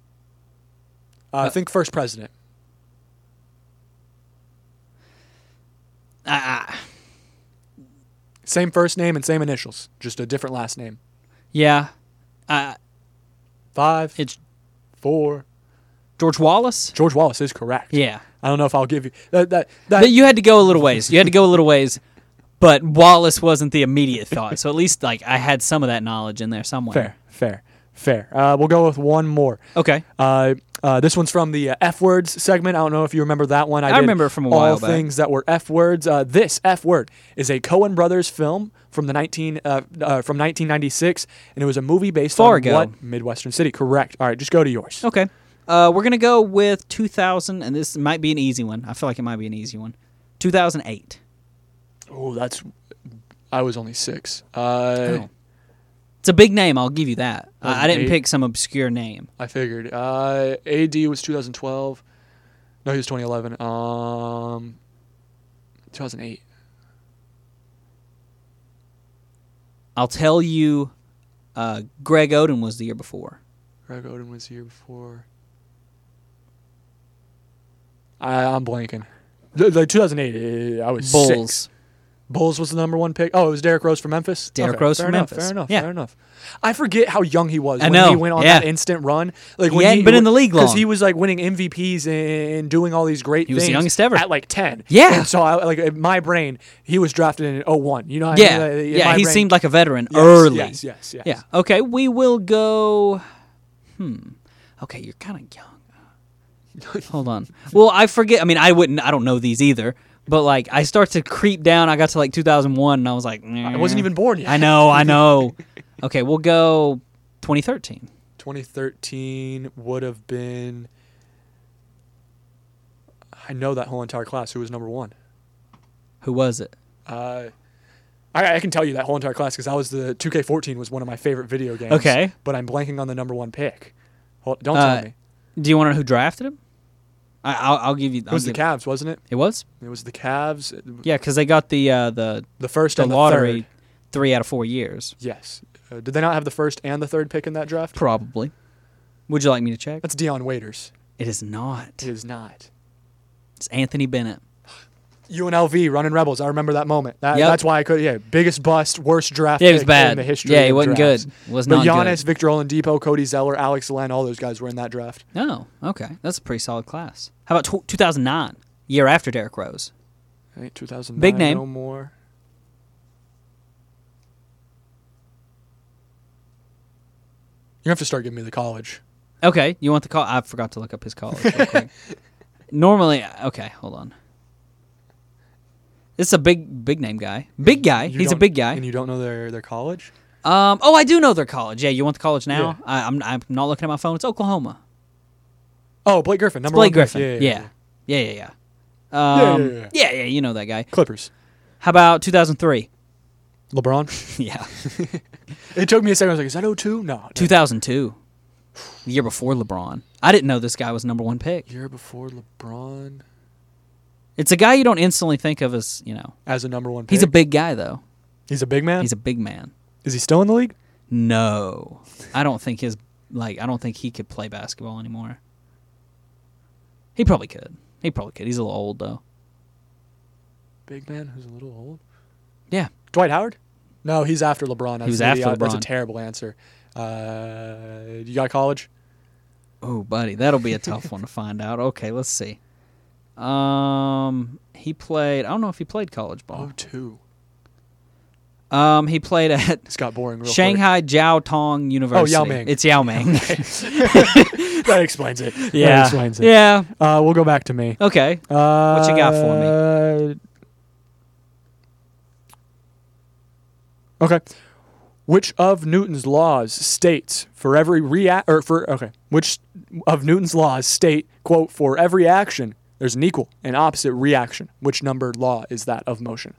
I think first president. Same first name and same initials, just a different last name. Yeah. 5. It's 4. George Wallace? George Wallace is correct. Yeah. I don't know if I'll give you that. But you had to go a little ways. But Wallace wasn't the immediate thought. So at least like I had some of that knowledge in there somewhere. Fair. We'll go with one more. Okay. This one's from the F words segment. I don't know if you remember that one. I remember it from a while back. All things that were F words. This F word is a Coen Brothers film from 1996, and it was a movie based Fargo. on what Midwestern city? Correct. All right, just go to yours. Okay. We're going to go with 2000, and this might be an easy one. I feel like it might be an easy one. 2008. Oh, I was only 6. It's a big name, I'll give you that. I didn't 2008. pick some obscure name. I figured. AD was 2012. No, he was 2011. 2008. I'll tell you, Greg Oden was the year before. Greg Oden was here before. I'm blanking. Like 2008, I was Bulls. 6. Bulls was the number 1 pick. Oh, it was Derrick Rose from Memphis? Derrick Rose from Memphis. Fair enough. Yeah. Fair enough. I forget how young he was I when know. he went on Yeah. that instant run. Like He hadn't been in the league long. Because he was like winning MVPs and doing all these great He things. was the youngest ever. At like 10. Yeah. And so in my brain, he was drafted in 01. You know what Yeah. I mean? Yeah, he seemed like a veteran Yes, early. Yes. Yeah. Okay, we will go. Okay, you're kind of young. Hold on. Well, I forget. I mean, I don't know these either. But like, I start to creep down. I got to like 2001, and I was like, I wasn't even born yet. I know. Okay, we'll go 2013. 2013 would have been. I know that whole entire class. Who was number 1? Who was it? I can tell you that whole entire class because 2K14 was one of my favorite video games. Okay. But I'm blanking on the number 1 pick. Don't tell me. Do you want to know who drafted him? I'll give you. It was the Cavs, wasn't it? It was. It was the Cavs. Yeah, because they got the first the and the lottery third. 3 out of 4 years. Yes. Did they not have the first and the third pick in that draft? Probably. Would you like me to check? That's Deion Waiters. It is not. It is not. It's Anthony Bennett. UNLV running Rebels. I remember that moment. Yep. That's why I could. Yeah, biggest bust, worst draft. Yeah, it was pick bad. in the history. Yeah, of he wasn't drafts. good. Was but not Giannis, good. Victor Oladipo, Cody Zeller, Alex Len, all those guys were in that draft. Oh, okay. That's a pretty solid class. How about 2009, year after Derrick Rose? I think 2009. Big name. No more. You have to start giving me the college. Okay, you want the call? I forgot to look up his college real quick. Normally, okay, hold on. This is a big name guy. Big guy. You He's a don't- big guy. And you don't know their college? Oh, I do know their college. Yeah, you want the college now? Yeah. I'm not looking at my phone. It's Oklahoma. Oh, Blake Griffin, number Blake 1 pick. Griffin. Yeah. Yeah. Yeah, you know that guy. Clippers. How about 2003? LeBron. Yeah. It took me a second. I was like, is that 02? No. 2002. The year before LeBron. I didn't know this guy was number 1 pick. Year before LeBron. It's a guy you don't instantly think of as, As a number 1 pick. He's a big guy, though. He's a big man? He's a big man. Is he still in the league? No. I don't think I don't think he could play basketball anymore. He probably could. He's a little old, though. Big man who's a little old? Yeah. Dwight Howard? No, he's after LeBron. He was after That's a LeBron. terrible answer. You got college? Oh, buddy, that'll be a tough one to find out. Okay, let's see. He played. I don't know if he played college ball. 02. He played at It's got boring real Shanghai Jiao Tong University. Yao Ming. It's Yao Ming. quick. That explains it. That Yeah. explains it. Yeah. We'll go back to me. Okay. What you got for me? Okay. Which of Newton's laws states which of Newton's laws state, quote, for every action there's an equal and opposite reaction. Which number law is that of motion?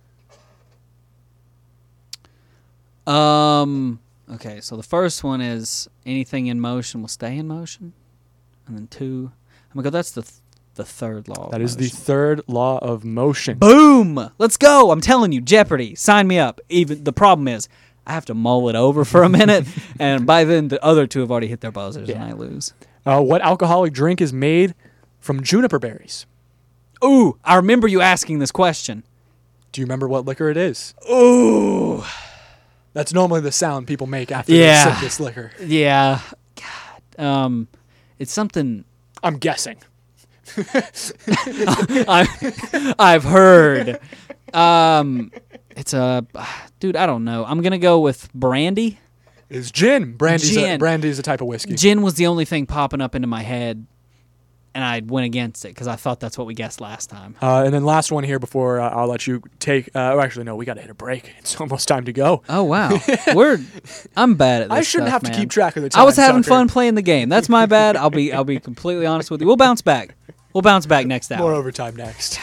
Okay, so the first one is anything in motion will stay in motion. And then 2, I'm going to go, that's the third law. That is the third law of motion. Boom! Let's go! I'm telling you, Jeopardy, sign me up. Even the problem is, I have to mull it over for a minute, and by then the other 2 have already hit their buzzers, and I lose. What alcoholic drink is made from juniper berries? Ooh, I remember you asking this question. Do you remember what liquor it is? Ooh. That's normally the sound people make after they sip this liquor. Yeah. God. It's something I'm guessing. I've heard. It's a dude. I don't know. I'm gonna go with brandy. It's gin. Gin. Brandy's a type of whiskey. Gin was the only thing popping up into my head, and I went against it because I thought that's what we guessed last time. And then last one here before I'll let you take. Actually, no, we got to hit a break. It's almost time to go. Oh wow, I'm bad at this. I shouldn't stuff, have to man. keep track of the time. I was having Tucker. fun playing the game. That's my bad. I'll be completely honest with you. We'll bounce back. We'll bounce back next hour. More overtime next.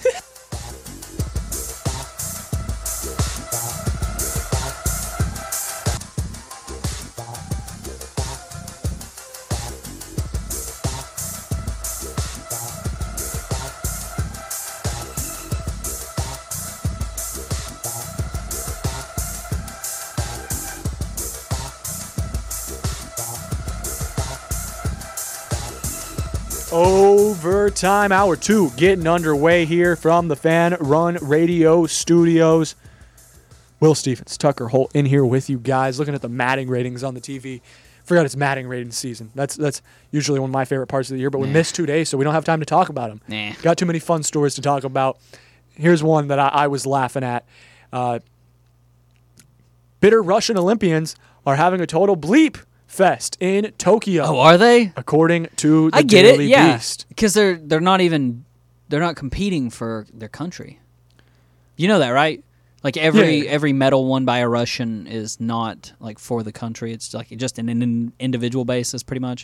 Overtime hour 2 getting underway here from the Fan Run Radio Studios. Will Stevens, Tucker Holt in here with you guys, looking at the Madden ratings on the TV. Forgot it's Madden rating season. That's usually one of my favorite parts of the year, but we missed 2 days, so we don't have time to talk about them. Nah. Got too many fun stories to talk about. Here's one that I was laughing at. Bitter Russian Olympians are having a total bleep fest in Tokyo. Oh, are they? According to the I get Daily it. Yeah, Beast. because they're not competing for their country. You know that, right? Like every medal won by a Russian is not like for the country. It's like just an individual basis, pretty much.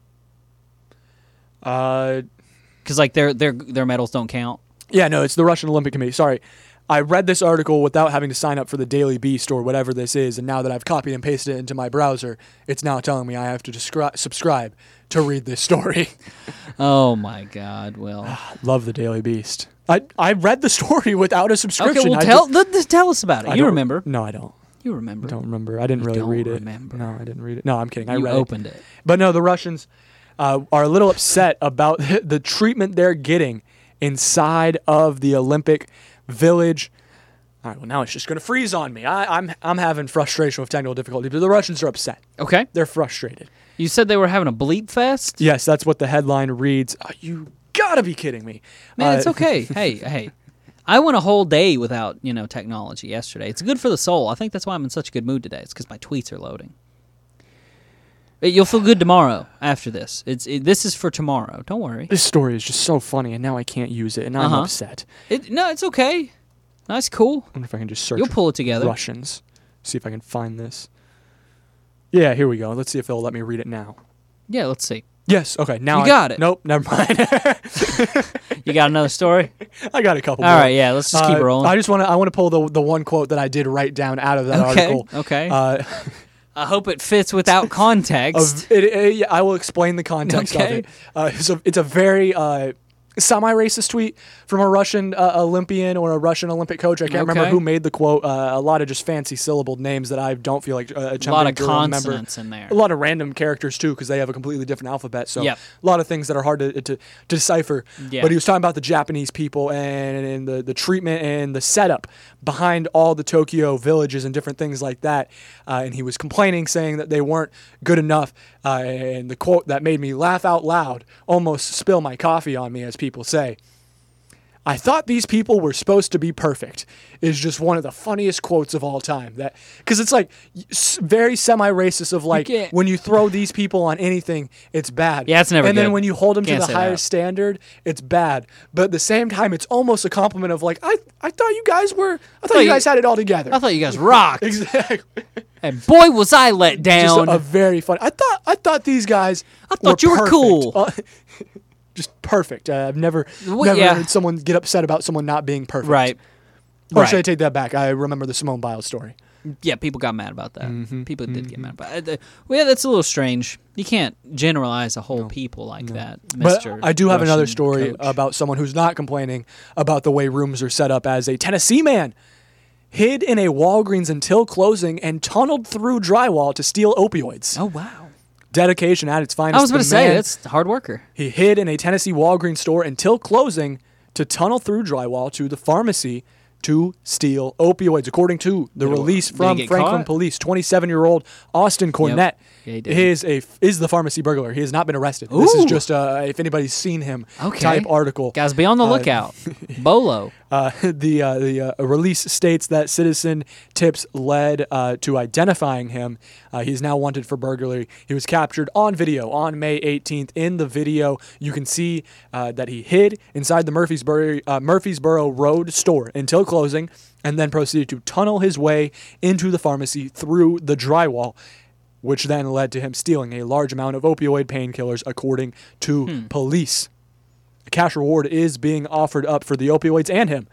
Because like their medals don't count. Yeah, no, it's the Russian Olympic Committee. Sorry. I read this article without having to sign up for the Daily Beast or whatever this is, and now that I've copied and pasted it into my browser, it's now telling me I have to subscribe to read this story. Oh my God, Will. Love the Daily Beast. I read the story without a subscription. Okay, well tell us about it. You remember? No, I don't. You remember? I don't remember. I didn't really read it. Remember. No, I didn't read it. No, I'm kidding. I You read opened it. But no, the Russians are a little upset about the treatment they're getting inside of the Olympic Village. All right, well, now it's just going to freeze on me. I'm having frustration with technical difficulty, but the Russians are upset. Okay. They're frustrated. You said they were having a bleep fest? Yes, that's what the headline reads. You got to be kidding me. Man, it's okay. Hey. I went a whole day without, technology yesterday. It's good for the soul. I think that's why I'm in such a good mood today. It's because my tweets are loading. You'll feel good tomorrow after this. This is for tomorrow. Don't worry. This story is just so funny, and now I can't use it, and I'm upset. No, it's okay. That's cool. I wonder if I can just search You'll pull it together. Russians. See if I can find this. Yeah, here we go. Let's see if they'll let me read it now. Yeah, let's see. Yes, okay. Now You got it. Nope, never mind. You got another story? I got a couple All more. right, yeah, let's just keep rolling. I want to pull the one quote that I did write down out of that article. Okay. I hope it fits without context. I will explain the context of it. It's a very semi-racist tweet from a Russian Olympian or a Russian Olympic coach. I can't remember who made the quote. A lot of just fancy syllabled names that I don't feel like a lot of consonants in there. A lot of random characters too, because they have a completely different alphabet. So Yep. a lot of things that are hard to decipher. Yeah. But he was talking about the Japanese people and the treatment and the setup behind all the Tokyo villages and different things like that. And he was complaining, saying that they weren't good enough. And the quote that made me laugh out loud, almost spill my coffee on me, as people say. I thought these people were supposed to be perfect, is just one of the funniest quotes of all time. That because it's like very semi-racist of like when you throw these people on anything, it's bad. Yeah, it's never And good. then when you hold them Can't to the say higher that. standard, it's bad. But at the same time, it's almost a compliment of like, I thought you guys had it all together. I thought you guys rocked. Exactly. And boy, was I let down. Just a very fun. I thought these guys. I thought you were perfect. cool. Just perfect. I've never heard someone get upset about someone not being perfect. Right. Or should I take that back? I remember the Simone Biles story. Yeah, people got mad about that. Mm-hmm. People did get mad about it. Well, yeah, that's a little strange. You can't generalize a whole people like that, Mr. But I do have another Russian story coach. about someone who's not complaining about the way rooms are set up as a Tennessee man hid in a Walgreens until closing and tunneled through drywall to steal opioids. Oh, wow. Dedication at its finest. I was going to The say, man- that's a hard worker. He hid in a Tennessee Walgreens store until closing to tunnel through drywall to the pharmacy to steal opioids. According to the release from Franklin Police, 27-year-old Austin Cornett is the pharmacy burglar. He has not been arrested. This is just if anybody's seen him type article. Guys, be on the lookout. Bolo. The release states that citizen tips led to identifying him. He's now wanted for burglary. He was captured on video on May 18th. In the video, you can see that he hid inside the Murfreesboro Road store until closing, and then proceeded to tunnel his way into the pharmacy through the drywall, which then led to him stealing a large amount of opioid painkillers, according to police. A cash reward is being offered up for the opioids and him.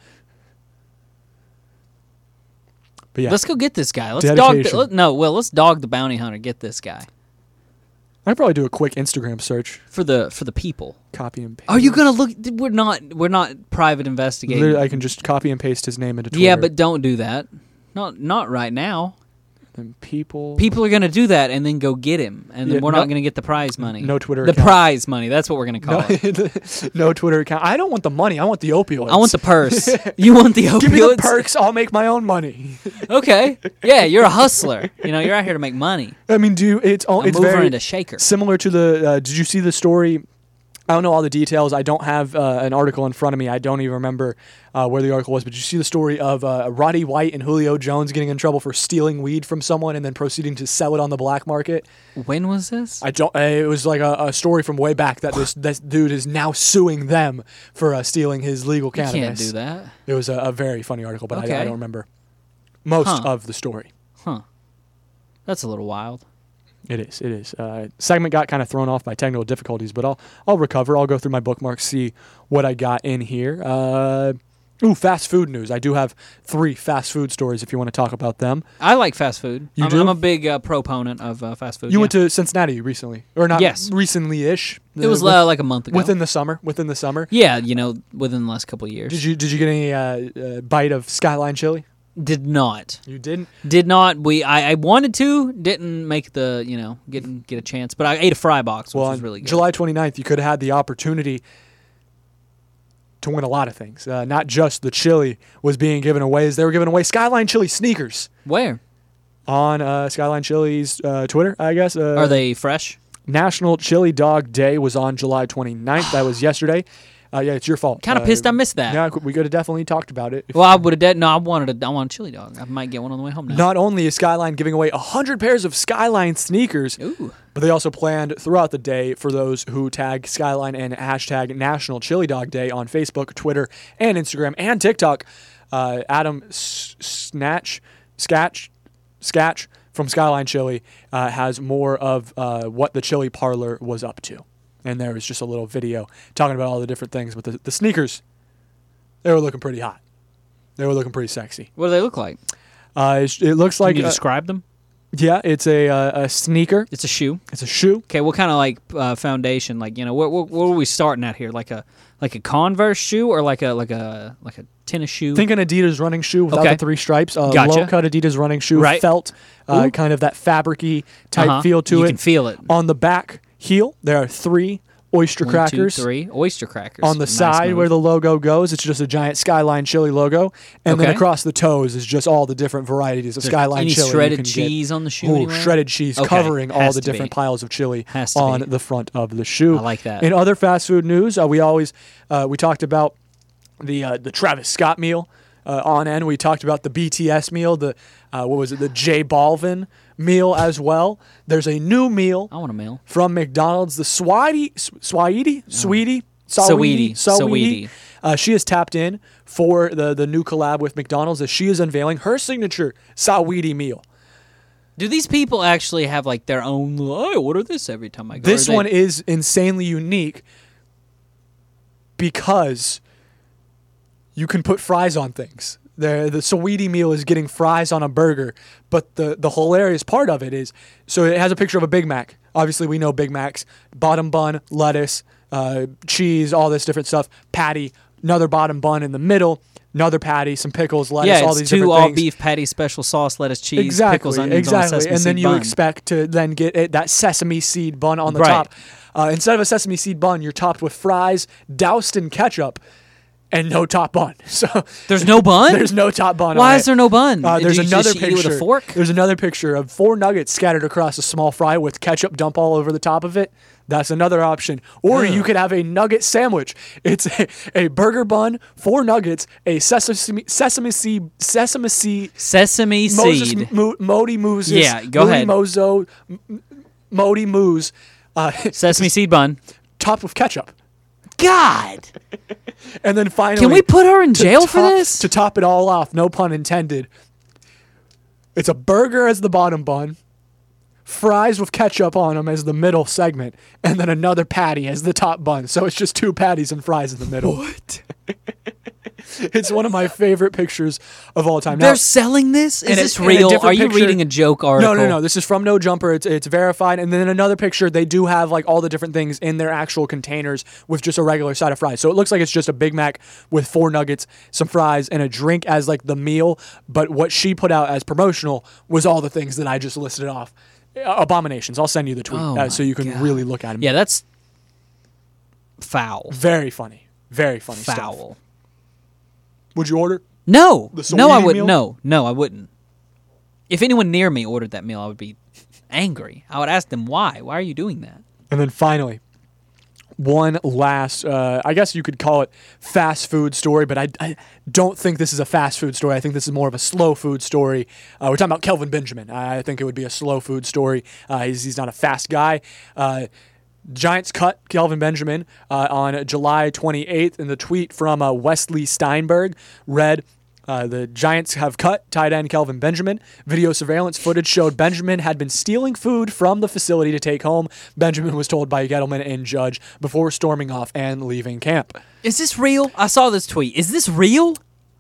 But yeah, let's go get this guy. Let's dog the bounty hunter. Get this guy. I'd probably do a quick Instagram search for the people. Copy and paste. Are you gonna look? We're not private investigating. Literally, I can just copy and paste his name into Twitter. Yeah, but don't do that. Not right now. And people are going to do that and then go get him. And then we're not going to get the prize money. No Twitter account. The prize money. That's what we're going to call it. No Twitter account. I don't want the money. I want the opioids. I want the purse. You want the opioids? Give me the perks. I'll make my own money. Okay. Yeah, you're a hustler. You're out here to make money. I mean, it's very into shaker. Similar to the, did you see the story? I don't know all the details. I don't have an article in front of me. I don't even remember where the article was. But did you see the story of Roddy White and Julio Jones getting in trouble for stealing weed from someone and then proceeding to sell it on the black market? When was this? It was like a story from way back that this dude is now suing them for stealing his legal cannabis. You can't do that. It was a very funny article, but I don't remember most of the story. Huh. That's a little wild. It is. Segment got kind of thrown off by technical difficulties, but I'll recover. I'll go through my bookmarks, see what I got in here. Fast food news. I do have 3 fast food stories if you want to talk about them. I like fast food. I'm a big proponent of fast food. You went to Cincinnati recently, or not? Yes, recently-ish. It was like a month ago. Within the summer. Yeah, within the last couple of years. Did you get any bite of Skyline chili? Did not. You didn't? Did not. I wanted to. Didn't make the get a chance. But I ate a fry box, which was really good. July 29th, you could have had the opportunity to win a lot of things. Not just the chili was being given away, as they were giving away Skyline Chili sneakers. Where? On Skyline Chili's Twitter, I guess. Are they fresh? National Chili Dog Day was on July 29th. That was yesterday. Yeah, it's your fault. Kind of pissed I missed that. Yeah, we could have definitely talked about it. Well, I would have. No, I want a chili dog. I might get one on the way home now. Not only is Skyline giving away 100 pairs of Skyline sneakers, but they also planned throughout the day for those who tag Skyline and hashtag National Chili Dog Day on Facebook, Twitter, and Instagram, and TikTok. Adam Sketch from Skyline Chili has more of what the chili parlor was up to. And there was just a little video talking about all the different things. But the sneakers, they were looking pretty hot. They were looking pretty sexy. What do they look like? It looks like... Can you describe them? Yeah, it's a sneaker. It's a shoe. It's a shoe. Okay, what kind of foundation? What are we starting at here? Like a Converse shoe or like a tennis shoe? Think an Adidas running shoe without the 3 stripes. Gotcha. Low cut Adidas running shoe, right. Felt, kind of that fabric-y type feel to it. You can feel it. On the back heel, there are 3 oyster crackers. 1, 2, 3 oyster crackers. On the side where the logo goes, it's just a giant Skyline Chili logo. And then across the toes is just all the different varieties of Skyline Chili. Any shredded cheese on the shoe? Shredded cheese covering all the different piles of chili on the front of the shoe. I like that. In other fast food news, we talked about the Travis Scott meal. On end, we talked about the BTS meal, the J Balvin meal as well. There's a new meal. I want a meal from McDonald's, the Sweetie. She has tapped in for the new collab with McDonald's as she is unveiling her signature Saweetie meal. Do these people actually have like their own? I order this every time I go. This one is insanely unique because you can put fries on things. The Saweetie meal is getting fries on a burger, but the hilarious part of it is, so it has a picture of a Big Mac. Obviously, we know Big Macs. Bottom bun, lettuce, cheese, all this different stuff. Patty, another bottom bun in the middle, another patty, some pickles, lettuce, all these different things. Yeah, 2 all-beef patty, special sauce, lettuce, cheese, pickles, onions on a sesame and then seed you bun. expect to then get that sesame seed bun on the top. Instead of a sesame seed bun, you're topped with fries, doused in ketchup. and no top bun. So there's no bun? There's no top bun. Why is there no bun? There's Did you another just eat it picture with a fork? There's another picture of 4 nuggets scattered across a small fry with ketchup dump all over the top of it. That's another option. Or you could have a nugget sandwich. It's a burger bun, 4 nuggets, a sesame seed. Modi Moses. Yeah, go ahead. Modi Moose. Sesame seed bun. Topped with ketchup. God. And then finally, can we put her in jail for this? To top it all off, no pun intended, it's a burger as the bottom bun, fries with ketchup on them as the middle segment, and then another patty as the top bun. So it's just 2 patties and fries in the middle. What? It's one of my favorite pictures of all time. They're selling this? Is this real? Are you reading a joke article? No. This is from No Jumper. It's verified. And then another picture, they do have like all the different things in their actual containers with just a regular side of fries. So it looks like it's just a Big Mac with 4 nuggets, some fries, and a drink as like the meal. But what she put out as promotional was all the things that I just listed off. Abominations. I'll send you the tweet so you can really look at them. Yeah, that's foul. Very funny. Very funny Foul. stuff. Would you order? No. The No, I Saweetie wouldn't. meal? No, I wouldn't. If anyone near me ordered that meal, I would be angry. I would ask them why. Why are you doing that? And then finally, one last, I guess you could call it fast food story, but I don't think this is a fast food story. I think this is more of a slow food story. We're talking about Kelvin Benjamin. I think it would be a slow food story. He's not a fast guy. Giants cut Kelvin Benjamin on July 28th, and the tweet from Wesley Steinberg read, the Giants have cut tight end Kelvin Benjamin. Video surveillance footage showed Benjamin had been stealing food from the facility to take home. Benjamin was told by Gettleman and Judge before storming off and leaving camp. Is this real? I saw this tweet. Is this real?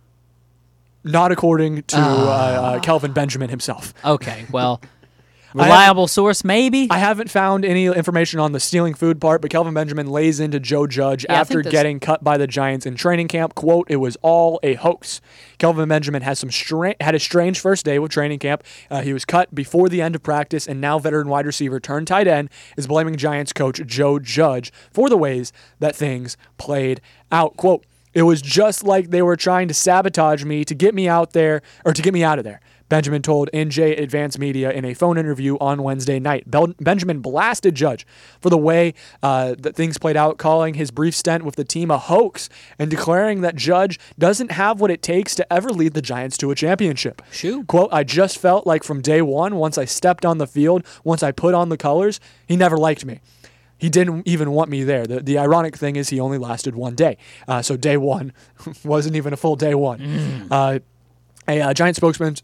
Not according to Kelvin Benjamin himself. Okay, well, reliable source, maybe? I haven't found any information on the stealing food part, but Kelvin Benjamin lays into Joe Judge after getting cut by the Giants in training camp. Quote, "It was all a hoax." Kelvin Benjamin has had a strange first day with training camp. He was cut before the end of practice, and now veteran wide receiver turned tight end is blaming Giants coach Joe Judge for the ways that things played out. Quote, "It was just like they were trying to sabotage me to get me out there, or to get me out of there," Benjamin told NJ Advance Media in a phone interview on Wednesday night. Benjamin blasted Judge for the way that things played out, calling his brief stint with the team a hoax and declaring that Judge doesn't have what it takes to ever lead the Giants to a championship. Shoot. Quote, "I just felt like from day one, once I stepped on the field, once I put on the colors, he never liked me. He didn't even want me there." The ironic thing is he only lasted 1 day. So day one wasn't even a full day one. A Giant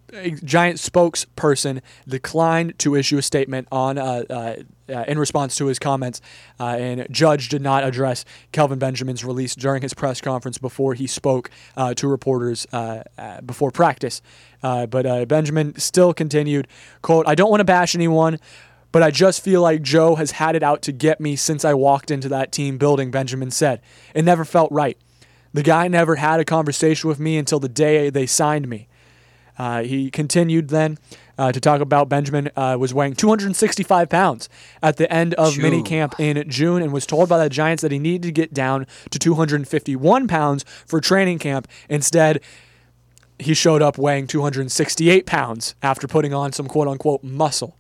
spokesperson declined to issue a statement on in response to his comments, and Judge did not address Kelvin Benjamin's release during his press conference before he spoke to reporters before practice. But Benjamin still continued, quote, "I don't want to bash anyone, but I just feel like Joe has had it out to get me since I walked into that team building," Benjamin said. "It never felt right. The guy never had a conversation with me until the day they signed me." He continued then to talk about Benjamin was weighing 265 pounds at the end of minicamp in June and was told by the Giants that he needed to get down to 251 pounds for training camp. Instead, he showed up weighing 268 pounds after putting on some quote-unquote muscle.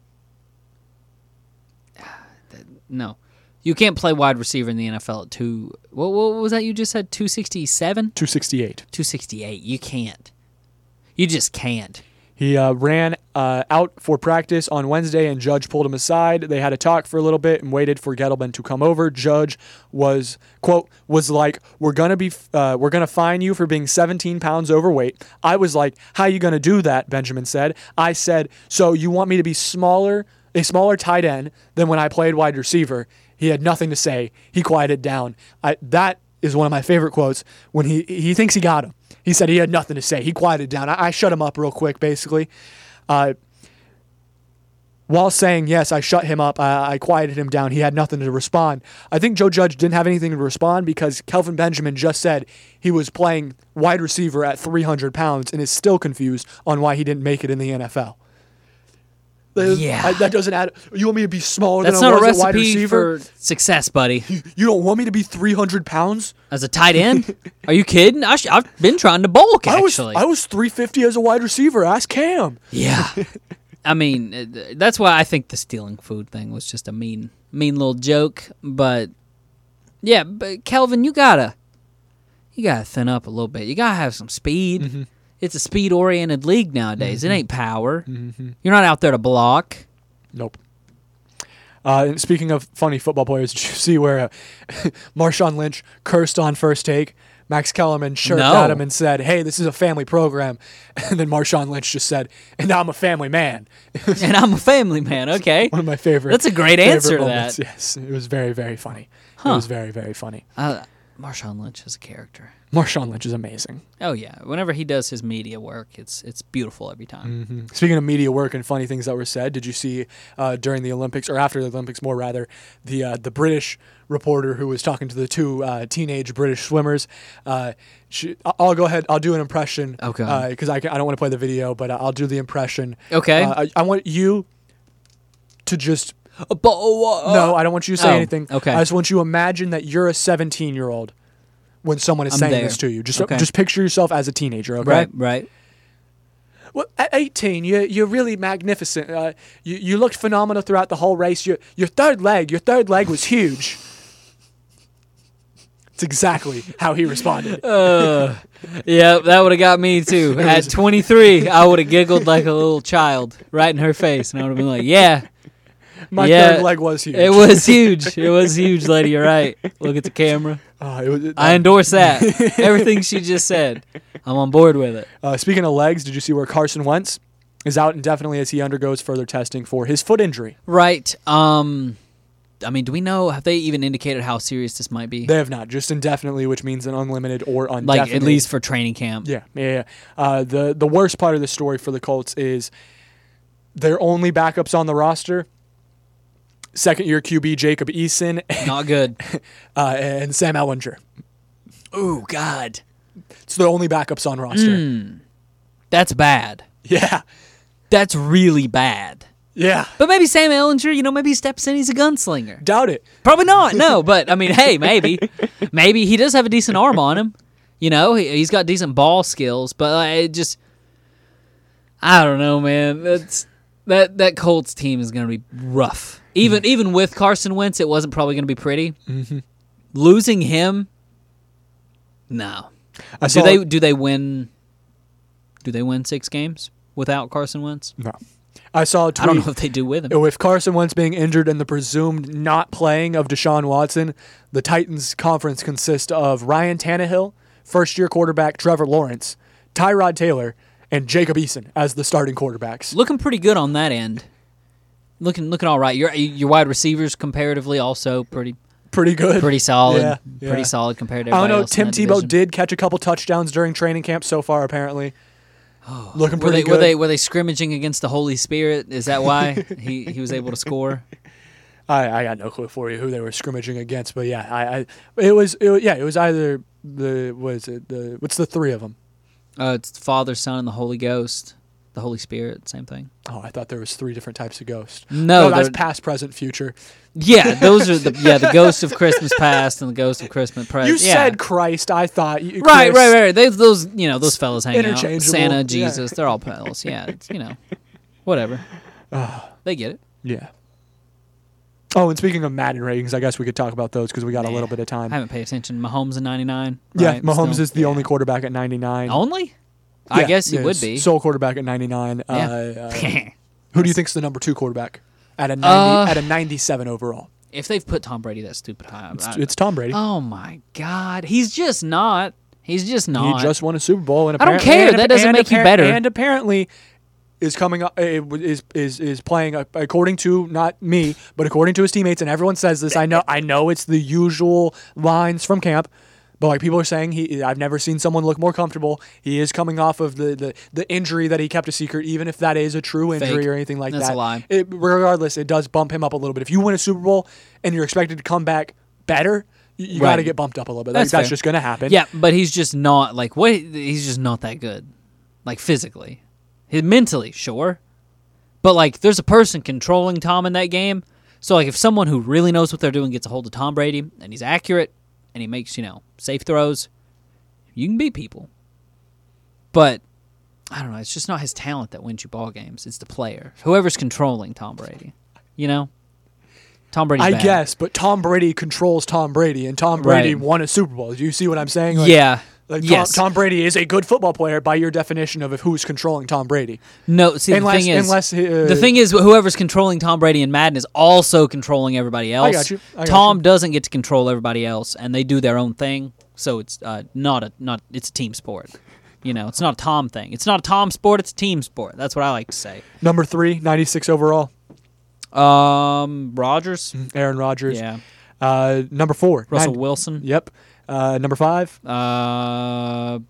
No. You can't play wide receiver in the NFL at what was that you just said, 267? 268. 268. You can't. You just can't. He ran out for practice on Wednesday, and Judge pulled him aside. They had a talk for a little bit and waited for Gettleman to come over. Judge was, quote, was like, we're gonna fine you for being 17 pounds overweight. I was like, "How you gonna do that?" Benjamin said. I said, "So you want me to be a smaller tight end than when I played wide receiver?" He had nothing to say. He quieted down. That is one of my favorite quotes when he thinks he got him. He said he had nothing to say. He quieted down. I shut him up real quick, basically. While saying, yes, I shut him up, I quieted him down. He had nothing to respond. I think Joe Judge didn't have anything to respond because Kelvin Benjamin just said he was playing wide receiver at 300 pounds and is still confused on why he didn't make it in the NFL. Yeah. That doesn't add. You want me to be smaller That's than I not a was at wide recipe receiver? for success, buddy. You don't want me to be 300 pounds? As a tight end? Are you kidding? I've been trying to bulk, actually. I was 350 as a wide receiver. Ask Cam. Yeah. I mean, that's why I think the stealing food thing was just a mean little joke. But, yeah, but Kelvin, you gotta thin up a little bit. You gotta have some speed. Mm-hmm. It's a speed-oriented league nowadays. It ain't power. You're not out there to block. Nope. And speaking of funny football players, did you see where Marshawn Lynch cursed on First Take? Max Kellerman chirped at him and said, "Hey, this is a family program." And then Marshawn Lynch just said, "And I'm a family man." And I'm a family man, okay. One of my favorite. That's a great answer to moments. that. Yes, it was very, very funny. Huh. It was very, very funny. Marshawn Lynch is a character. Marshawn Lynch is amazing. Oh, yeah. Whenever he does his media work, it's beautiful every time. Mm-hmm. Speaking of media work and funny things that were said, did you see during the Olympics, or after the Olympics more rather, the British reporter who was talking to the two teenage British swimmers? I'll go ahead. I'll do an impression. Okay. Because I don't want to play the video, but I'll do the impression. Okay. I want you to just... No, No, I don't want you to say anything. Okay. I just want you to imagine that you're a 17-year-old when someone is saying there. this to you. Just Okay. just picture yourself as a teenager, okay? Right. Well, at 18, you're really magnificent. You looked phenomenal throughout the whole race. Your third leg was huge. It's exactly how he responded. Yeah, that would have got me too. At 23, I would have giggled like a little child right in her face, and I would have been like, "Yeah, My yeah, third leg was huge. It was huge. It was huge, lady. You're right. Look at the camera. I endorse that. Everything she just said. I'm on board with it. Speaking of legs, did you see where Carson Wentz is out indefinitely as he undergoes further testing for his foot injury? Right. I mean, do we know? Have they even indicated how serious this might be? They have not. Just indefinitely, which means an unlimited or indefinite. Like at least for training camp. Yeah. The worst part of the story for the Colts is their only backups on the roster. Second-year QB Jacob Eason. Not good. And Sam Ellinger. Ooh, God. It's the only backups on roster. That's bad. Yeah. That's really bad. Yeah. But maybe Sam Ellinger, maybe he steps in, he's a gunslinger. Doubt it. Probably not, no. But, I mean, hey, maybe. Maybe he does have a decent arm on him. He's got decent ball skills. But it just, I don't know, man. That Colts team is going to be rough. Even with Carson Wentz, it wasn't probably going to be pretty. Mm-hmm. Losing him, no. Do they win 6 games without Carson Wentz? No. I saw a tweet. I don't know if they do with him. With Carson Wentz being injured and the presumed not playing of Deshaun Watson, the Titans conference consists of Ryan Tannehill, first-year quarterback Trevor Lawrence, Tyrod Taylor, and Jacob Eason as the starting quarterbacks. Looking pretty good on that end. Looking all right. Your wide receivers comparatively also pretty good. Pretty solid. Yeah. Pretty solid compared to I don't everybody know. else Tim in that Tebow division. did catch a couple touchdowns during training camp so far, apparently. Looking pretty good. Were they scrimmaging against the Holy Spirit? Is that why he was able to score? I got no clue for you who they were scrimmaging against, but yeah, it was either what's the three of them? It's the Father, Son, and the Holy Ghost. The Holy Spirit, same thing. Oh, I thought there was 3 different types of ghosts. No, that's past, present, future. Yeah, those are the ghost of Christmas past and the ghost of Christmas present. You said Christ, I thought. Right. Those fellas hang out. Interchangeable. Santa, Jesus, they're all fellas. Yeah, it's, whatever. They get it. Yeah. Oh, and speaking of Madden ratings, I guess we could talk about those because we got a little bit of time. I haven't paid attention. Mahomes in 99. Yeah, right? Mahomes is the only quarterback at 99. Only? I guess he would be. Sole quarterback at 99. Yeah. Who do you think's the number 2 quarterback at a 90, at a 97 overall? If they've put Tom Brady that stupid high, It's Tom Brady. Oh my God, he's just not. He just won a Super Bowl, and I don't care. That doesn't make you better. And apparently, is coming up is playing according to not me, but according to his teammates, and everyone says this. I know it's the usual lines from camp. But like people are saying, I've never seen someone look more comfortable. He is coming off of the injury that he kept a secret, even if that is a true injury Fake. or anything like That's that. a lie. Regardless, it does bump him up a little bit. If you win a Super Bowl and you're expected to come back better, you got to get bumped up a little bit. That's fair. Just going to happen. Yeah, but he's just not he's just not that good, like physically. Mentally, sure, But, like, there's a person controlling Tom in that game. So, like, if someone who really knows what they're doing gets a hold of Tom Brady and he's accurate and he makes, safe throws, you can beat people. But, I don't know. It's just not his talent that wins you ball games. It's the player. Whoever's controlling Tom Brady. Tom Brady's I bad. guess, but Tom Brady controls Tom Brady, and Tom Brady won a Super Bowl. Do you see what I'm saying? Yeah. Like Tom Brady is a good football player by your definition of who's controlling Tom Brady. No, see, the thing is, whoever's controlling Tom Brady in Madden is also controlling everybody else. I got you. Tom doesn't get to control everybody else, and they do their own thing. So it's it's a team sport. It's not a Tom thing. It's not a Tom sport. It's a team sport. That's what I like to say. Number 3, 96 overall. Rodgers. Aaron Rodgers. Yeah. Number 4. Russell Wilson. Yep. Number 5. Let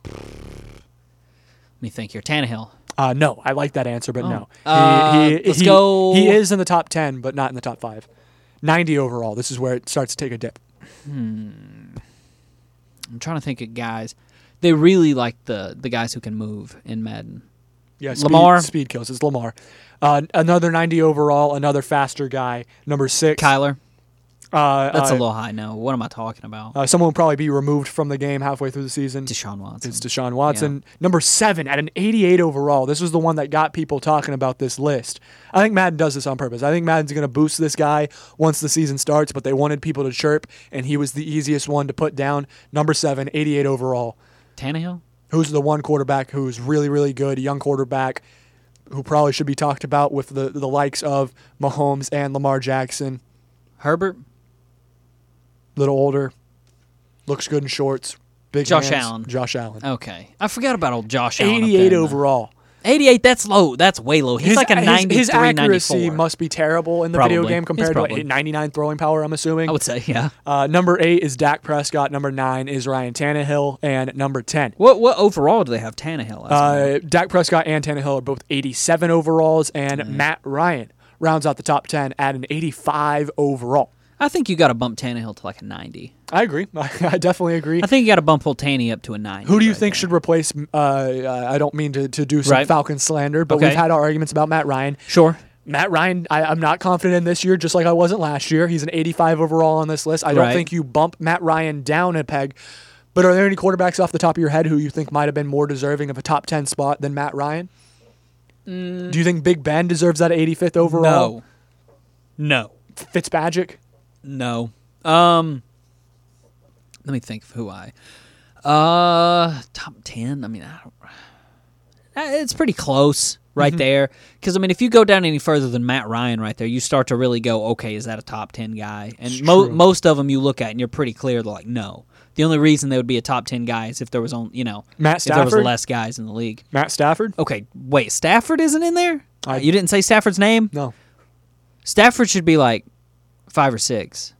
me think here. Tannehill. No, I like that answer, but no. Let's go. He is in the top 10, but not in the top 5. 90 overall. This is where it starts to take a dip. I'm trying to think of guys. They really like the guys who can move in Madden. Yeah, Lamar. Speed kills. It's Lamar. Another 90 overall, another faster guy. Number 6. Kyler. That's a little high. No, what am I talking about? Someone will probably be removed from the game halfway through the season. Deshaun Watson. It's Deshaun Watson. Yeah. Number 7 at an 88 overall. This was the one that got people talking about this list. I think Madden does this on purpose. I think Madden's going to boost this guy once the season starts, but they wanted people to chirp, and he was the easiest one to put down. Number 7, 88 overall. Tannehill? Who's the one quarterback who's really, really good, a young quarterback who probably should be talked about with the likes of Mahomes and Lamar Jackson. Herbert? Little older, looks good in shorts, big Josh hands. Allen. Josh Allen. Okay. I forgot about old Josh Allen. 88 overall. 88, that's low. That's way low. He's like a 93, his accuracy 94. must be terrible in the video game compared to 99 throwing power, I'm assuming. I would say, yeah. Number 8 is Dak Prescott. Number 9 is Ryan Tannehill. And number 10. What overall do they have Tannehill as? Dak Prescott and Tannehill are both 87 overalls, and Matt Ryan rounds out the top 10 at an 85 overall. I think you got to bump Tannehill to like a 90. I agree. I definitely agree. I think you got to bump old Tanny up to a 90. Who do you think should replace? I don't mean to do some Falcon slander, but we've had our arguments about Matt Ryan. Sure. Matt Ryan, I'm not confident in this year, just like I wasn't last year. He's an 85 overall on this list. I don't think you bump Matt Ryan down a peg. But are there any quarterbacks off the top of your head who you think might have been more deserving of a top 10 spot than Matt Ryan? Do you think Big Ben deserves that 85th overall? No. Fitzmagic? No. Let me think of who top 10. I mean, it's pretty close right there. Because I mean, if you go down any further than Matt Ryan right there, you start to really go, okay, is that a top 10 guy? And most of them you look at and you're pretty clear. They're like, no. The only reason they would be a top 10 guy is if there was Matt Stafford? if there was less guys in the league. Matt Stafford? Okay, wait, Stafford isn't in there? You didn't say Stafford's name? No. Stafford should be like 5 or 6.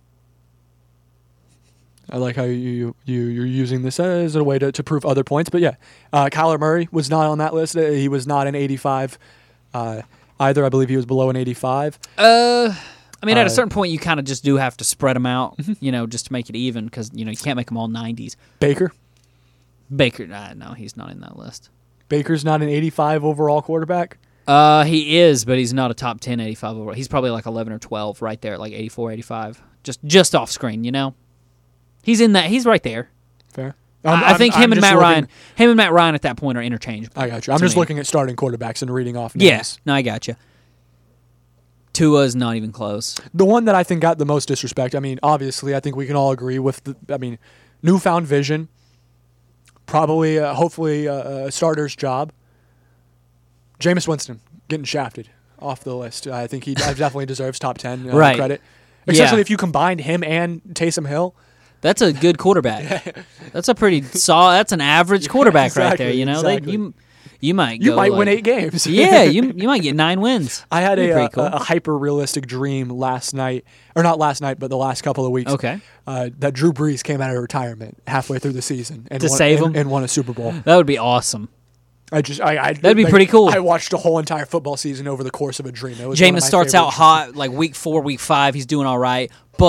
I like how you're using this as a way to prove other points. But yeah, Kyler Murray was not on that list. He was not an 85 either. I believe he was below an 85. I mean, at a certain point, you kind of just do have to spread them out, just to make it even, because, you can't make them all 90s. Baker, no, he's not in that list. Baker's not an 85 overall quarterback? He is, but he's not a top 10 85 overall. He's probably like 11 or 12 right there, like 84, 85. Just off screen, He's in that. He's right there. Fair. I think him and Matt Ryan at that point are interchangeable. I got you. I'm just looking at starting quarterbacks and reading off names. Yeah, no, I got you. Tua's not even close. The one that I think got the most disrespect, I mean, obviously, I think we can all agree with newfound vision, probably, hopefully, a starter's job. Jameis Winston getting shafted off the list. I think he definitely deserves top 10 credit. Especially if you combined him and Taysom Hill. That's a good quarterback. That's a pretty solid. That's an average quarterback right there. Exactly. You might win 8 games. Yeah, you might get 9 wins. I had a hyper realistic dream last night, or not last night, but the last couple of weeks. Okay, that Drew Brees came out of retirement halfway through the season and save him and won a Super Bowl. That would be awesome. That'd be pretty cool. I watched a whole entire football season over the course of a dream. Jameis starts out hot, like week 4, week 5, he's doing all right, but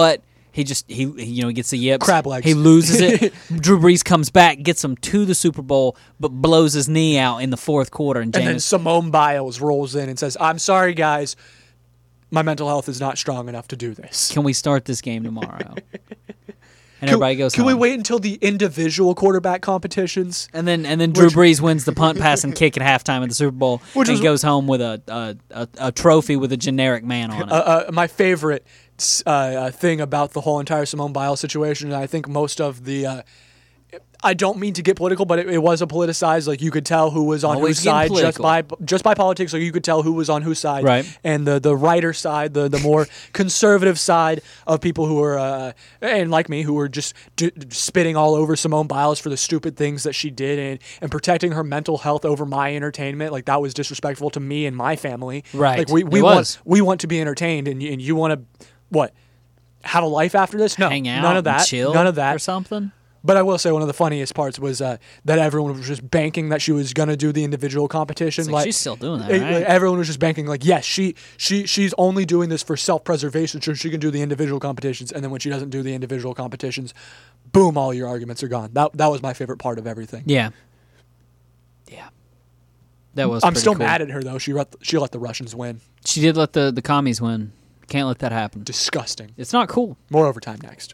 He gets the yips. Crab legs. He loses it. Drew Brees comes back, gets him to the Super Bowl, but blows his knee out in the fourth quarter. And then Simone Biles rolls in and says, "I'm sorry, guys. My mental health is not strong enough to do this. Can we start this game tomorrow?" And everybody goes Can home. we wait until the individual quarterback competitions? And then Drew Brees wins the punt, pass, and kick at halftime of the Super Bowl, and goes home with a trophy with a generic man on it. My favorite thing about the whole entire Simone Biles situation, and I think most of the I don't mean to get political, but it was a politicized. Like, you could tell who was on Always whose side political. just by politics. Like, you could tell who was on whose side. Right. And the writer side, the more conservative side of people who were and like me, who were just spitting all over Simone Biles for the stupid things that she did and protecting her mental health over my entertainment. Like, that was disrespectful to me and my family. Right. Like, we want to be entertained, and you want to what? Have a life after this? No, Hang out, none of that. chill, None of that or something. But I will say one of the funniest parts was that everyone was just banking that she was going to do the individual competition. Like, she's still doing that, right? Everyone was just banking like, yes, she's only doing this for self-preservation so she can do the individual competitions. And then when she doesn't do the individual competitions, boom, all your arguments are gone. That was my favorite part of everything. Yeah. That was I'm still cool. mad at her, though. She let the Russians win. She did let the commies win. Can't let that happen. Disgusting. It's not cool. More overtime next.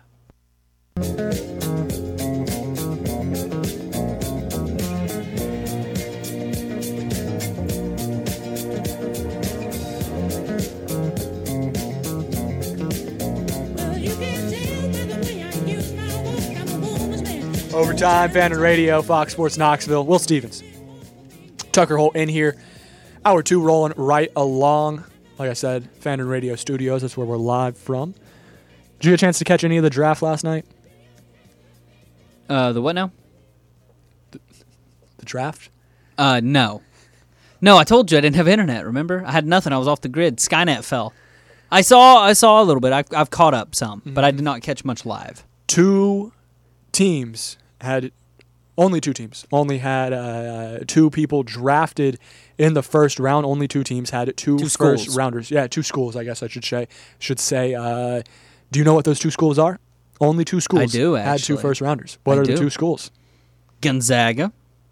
Overtime, Fan and Radio, Fox Sports Knoxville. Will Stevens, Tucker Holt in here. Hour 2 rolling right along. Like I said, Fan and Radio Studios. That's where we're live from. Did you get a chance to catch any of the draft last night? The what now? The draft? No. No, I told you I didn't have internet, remember? I had nothing. I was off the grid. Skynet fell. I saw a little bit. I've caught up some, but I did not catch much live. Only two teams had two people drafted in the first round. Only two teams had two first rounders. Yeah, two schools, I guess I should say. Do you know what those two schools are? Only two schools I do, had two actually. first rounders. What are the two schools? Gonzaga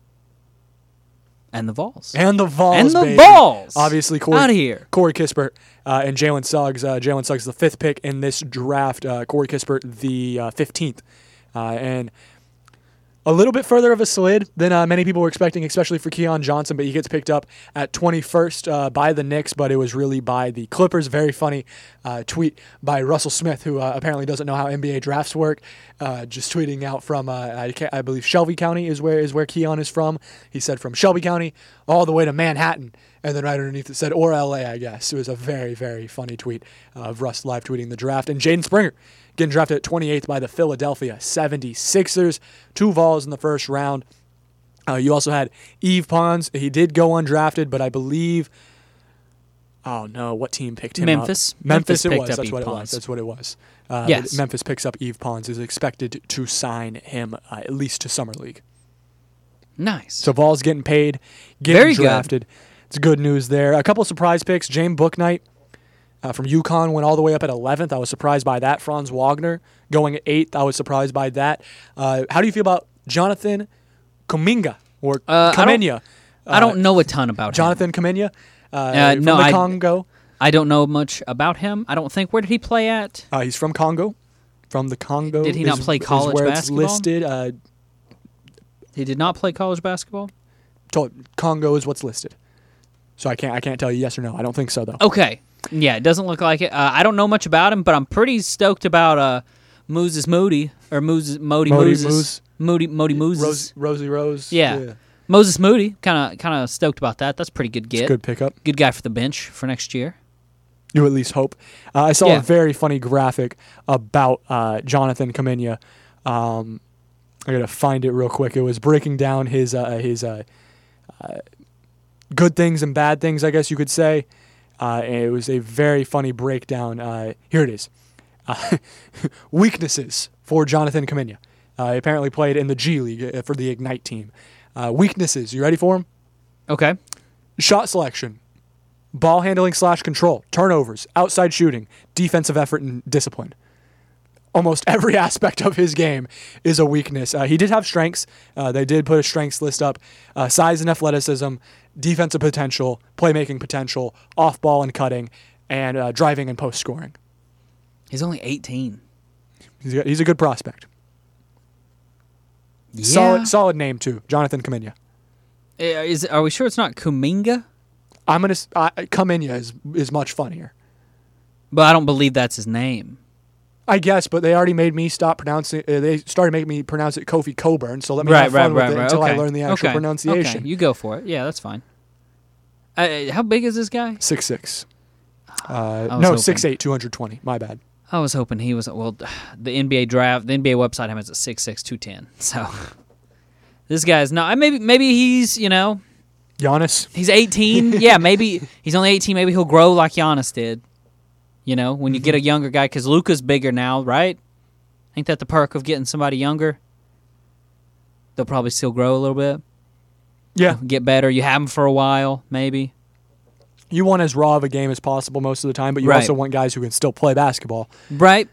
and the Vols. And the Vols, And the baby. Vols. Obviously, Out of here. Corey Kispert and Jalen Suggs. Jalen Suggs, the 5th pick in this draft. Corey Kispert, the 15th. And a little bit further of a slid than many people were expecting, especially for Keon Johnson, but he gets picked up at 21st by the Knicks, but it was really by the Clippers. Very funny tweet by Russell Smith, who apparently doesn't know how NBA drafts work, just tweeting out from, I believe, Shelby County is where Keon is from. He said from Shelby County all the way to Manhattan, and then right underneath it said, or LA, I guess. It was a very, very funny tweet of Russ live tweeting the draft. And Jaden Springer getting drafted at 28th by the Philadelphia 76ers. 2 Vols in the first round. You also had Yves Pons. He did go undrafted, but I believe... Oh, no. What team picked him Memphis. up? Memphis it picked was. up That's Yves what it Pons. was. That's what it was. Yes. Memphis picks up Yves Pons. Is expected to sign him at least to Summer League. Nice. So Vols getting paid, getting Very good. drafted. It's good news there. A couple surprise picks. James Bouknight from UConn went all the way up at 11th. I was surprised by that. Franz Wagner going at 8th. I was surprised by that. How do you feel about Jonathan Kuminga or Kamenya? I don't know a ton about Jonathan Kamenya from no, the Congo. I don't know much about him. I don't think. Where did he play at? He's from Congo. From the Congo. Did he not play college where basketball? It's listed. He did not play college basketball? Congo is what's listed. So I can't tell you yes or no. I don't think so, though. Okay. Yeah, it doesn't look like it. I don't know much about him, but I'm pretty stoked about Moses Moody or Moses Moody Moses. Moody Moses. Rosie Rose. Yeah. Moses Moody. Kind of stoked about that. That's a pretty good get. It's a good pickup. Good guy for the bench for next year. You at least hope. I saw a very funny graphic about Jonathan Kamenya. I gotta find it real quick. It was breaking down his good things and bad things, I guess you could say. And it was a very funny breakdown. Here it is. Weaknesses for Jonathan Kamenya. He apparently played in the G League for the Ignite team. Weaknesses. You ready for him? Okay. Shot selection. Ball handling / control. Turnovers. Outside shooting. Defensive effort and discipline. almost every aspect of his game is a weakness. He did have strengths. They did put a strengths list up. Size and athleticism, defensive potential, playmaking potential, off-ball and cutting, and driving and post-scoring. He's only 18. He's a good prospect. Yeah. Solid name, too. Jonathan Kuminga. Are we sure it's not Kuminga? Kuminga is much funnier. But I don't believe that's his name. I guess, but they already made me stop pronouncing. They started making me pronounce it Kofi Coburn. So let me have fun with it until I learn the actual pronunciation. Okay, you go for it. Yeah, that's fine. How big is this guy? 6'6". No, hoping. 6'8", 220. My bad. I was hoping he was. Well, the NBA draft, the NBA website has it at 6'6", 210. So this guy's not. Maybe he's Giannis. He's 18. Yeah, maybe he's only 18. Maybe he'll grow like Giannis did. When you get a younger guy, because Luka's bigger now, right? Ain't that the perk of getting somebody younger? They'll probably still grow a little bit. Yeah. Get better. You have them for a while, maybe. You want as raw of a game as possible most of the time, but you also want guys who can still play basketball. Right.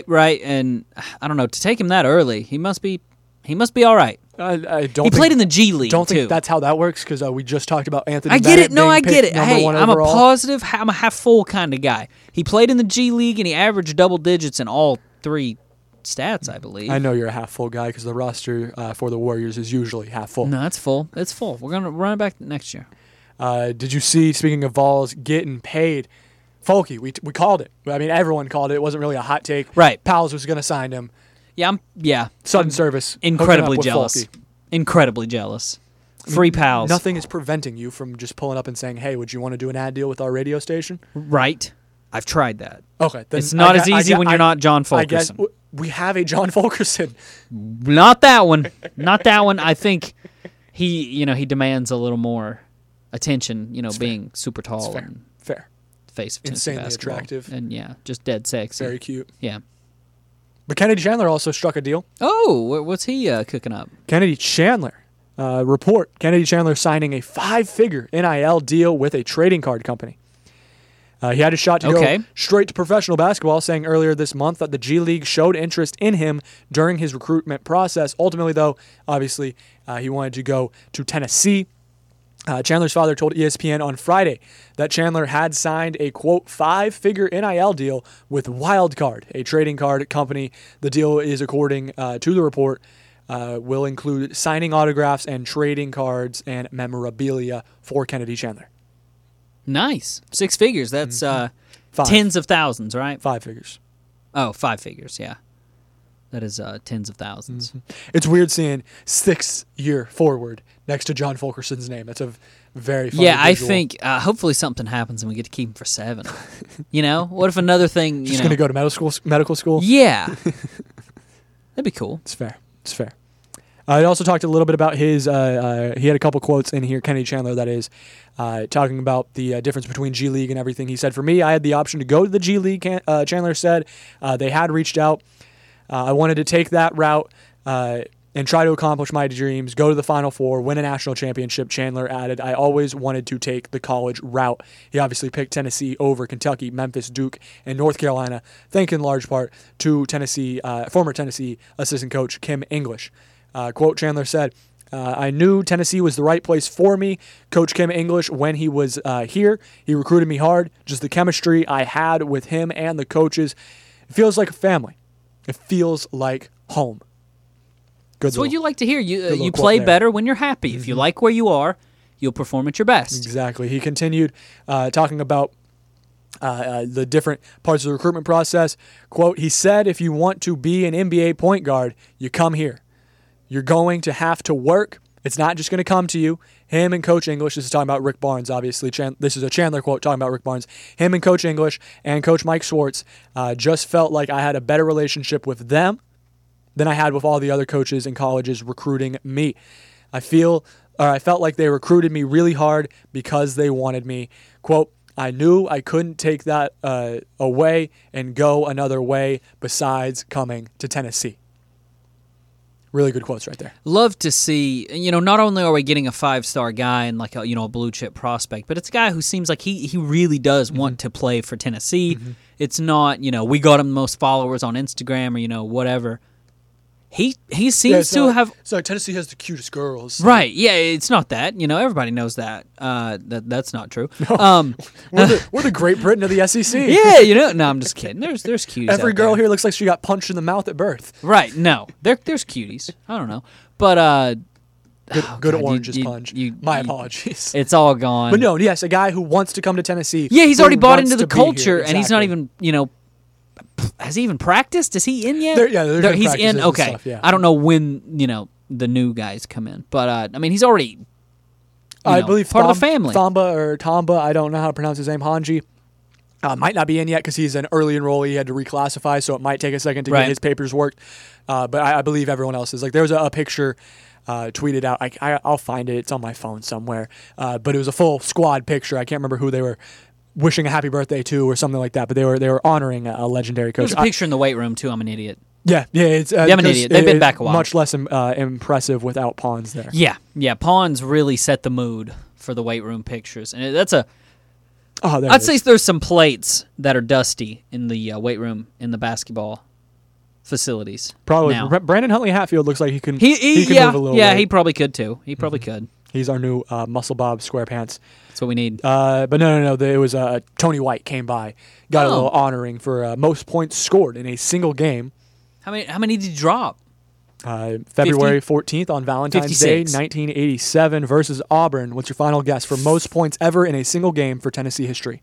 And I don't know, to take him that early, he must be all right. He played in the G League. Don't too. think that's how that works, because we just talked about Anthony. I get Bennett it. No, I get it. Number Hey, one I'm overall. a positive. I'm a half full kind of guy. He played in the G League and he averaged double digits in all three stats, I believe. I know you're a half full guy because the roster for the Warriors is usually half full. No, it's full. It's full. We're gonna run it back next year. Did you see? Speaking of Vols getting paid, Folky, we called it. I mean, everyone called it. It wasn't really a hot take. Right. Pals was going to sign him. Yeah. Sudden Service. Incredibly jealous. Folky. Incredibly jealous. Free pals. Nothing is preventing you from just pulling up and saying, "Hey, would you want to do an ad deal with our radio station?" Right. I've tried that. Okay. Then it's not as easy when you're not John Fulkerson. I guess we have a John Fulkerson. Not that one. Not that one. I think he demands a little more attention, being super tall and fair. Face of Tennessee insanely basketball. attractive. And just dead sexy. Very cute. Yeah. But Kennedy Chandler also struck a deal. Oh, what's he cooking up? Kennedy Chandler. Report. Kennedy Chandler signing a 5-figure NIL deal with a trading card company. He had a shot to go straight to professional basketball, saying earlier this month that the G League showed interest in him during his recruitment process. Ultimately, though, obviously, he wanted to go to Tennessee. Chandler's father told ESPN on Friday that Chandler had signed a, quote, 5-figure NIL deal with Wildcard, a trading card company. The deal is, according to the report, will include signing autographs and trading cards and memorabilia for Kennedy Chandler. Nice. 6 figures. That's tens of thousands, right? 5 figures. Oh, 5 figures, yeah. That is tens of thousands. Mm-hmm. It's weird seeing 6-year forward next to John Fulkerson's name. That's a very funny visual. I think hopefully something happens and we get to keep him for 7. What if another thing? Just going to go to medical school? Yeah. That'd be cool. It's fair. I also talked a little bit about his. He had a couple quotes in here, Kennedy Chandler, that is, talking about the difference between G League and everything. He said, "For me, I had the option to go to the G League." Chandler said they had reached out. I wanted to take that route and try to accomplish my dreams, go to the Final Four, win a national championship. Chandler added, "I always wanted to take the college route." He obviously picked Tennessee over Kentucky, Memphis, Duke, and North Carolina, thanks in large part to former Tennessee assistant coach Kim English. Quote, Chandler said, I knew Tennessee was the right place for me. Coach Kim English, when he was here, he recruited me hard. Just the chemistry I had with him and the coaches. It feels like a family. It feels like home. That's what you like to hear. You play better when you're happy. Mm-hmm. If you like where you are, you'll perform at your best. Exactly. He continued talking about the different parts of the recruitment process. Quote, he said, if you want to be an NBA point guard, you come here. You're going to have to work. It's not just going to come to you. Him and Coach English, this is talking about Rick Barnes, obviously. This is a Chandler quote talking about Rick Barnes. Him and Coach English and Coach Mike Schwartz just felt like I had a better relationship with them than I had with all the other coaches and colleges recruiting me. I felt like they recruited me really hard because they wanted me. Quote, I knew I couldn't take that away and go another way besides coming to Tennessee. Really good quotes right there. Love to see, not only are we getting a 5-star guy and like a blue chip prospect, but it's a guy who seems like he really does want to play for Tennessee. It's not, we got him the most followers on Instagram or, whatever. He seems to have. So Tennessee has the cutest girls. Right. Yeah, it's not that. Everybody knows that. That's not true. We're the Great Britain of the SEC. Yeah, no, I'm just kidding. There's cuties. Every out girl there. here looks like she got punched in the mouth at birth. Right. No, there's cuties. I don't know, but Good oranges punch. My apologies. It's all gone. But no, yes, a guy who wants to come to Tennessee. Yeah, he's who already bought wants into the to be here. culture, and he's not Exactly. even, has he even practiced? Is he in yet? There's been he's practices in. and Okay, stuff, yeah. I don't know when the new guys come in, but he's already. I believe part of the family. Tamba, I don't know how to pronounce his name. Hanji might not be in yet because he's an early enrollee. He had to reclassify, so it might take a second to Right. get his papers worked. But I believe everyone else is. Like, there was a picture tweeted out. I'll find it. It's on my phone somewhere. But it was a full squad picture. I can't remember who they were wishing a happy birthday to or something like that. But they were honoring a legendary coach. There's a picture in the weight room too. I'm an idiot. Yeah. It's I'm an idiot. They've been back a while. Much less impressive without Pawns there. Yeah. Pawns really set the mood for the weight room pictures, and that's a. Oh, there I'd it say is. there's some plates that are dusty in the weight room in the basketball facilities. Probably now. Brandon Huntley Hatfield looks like he can. He can yeah, move a little. yeah, weight. he probably could too. He probably could. He's our new Muscle Bob SquarePants. That's what we need. But no. It was Tony White came by, got a little honoring for most points scored in a single game. How many did you drop? February 14th on Valentine's Day, 56. 1987 versus Auburn. What's your final guess for most points ever in a single game for Tennessee history?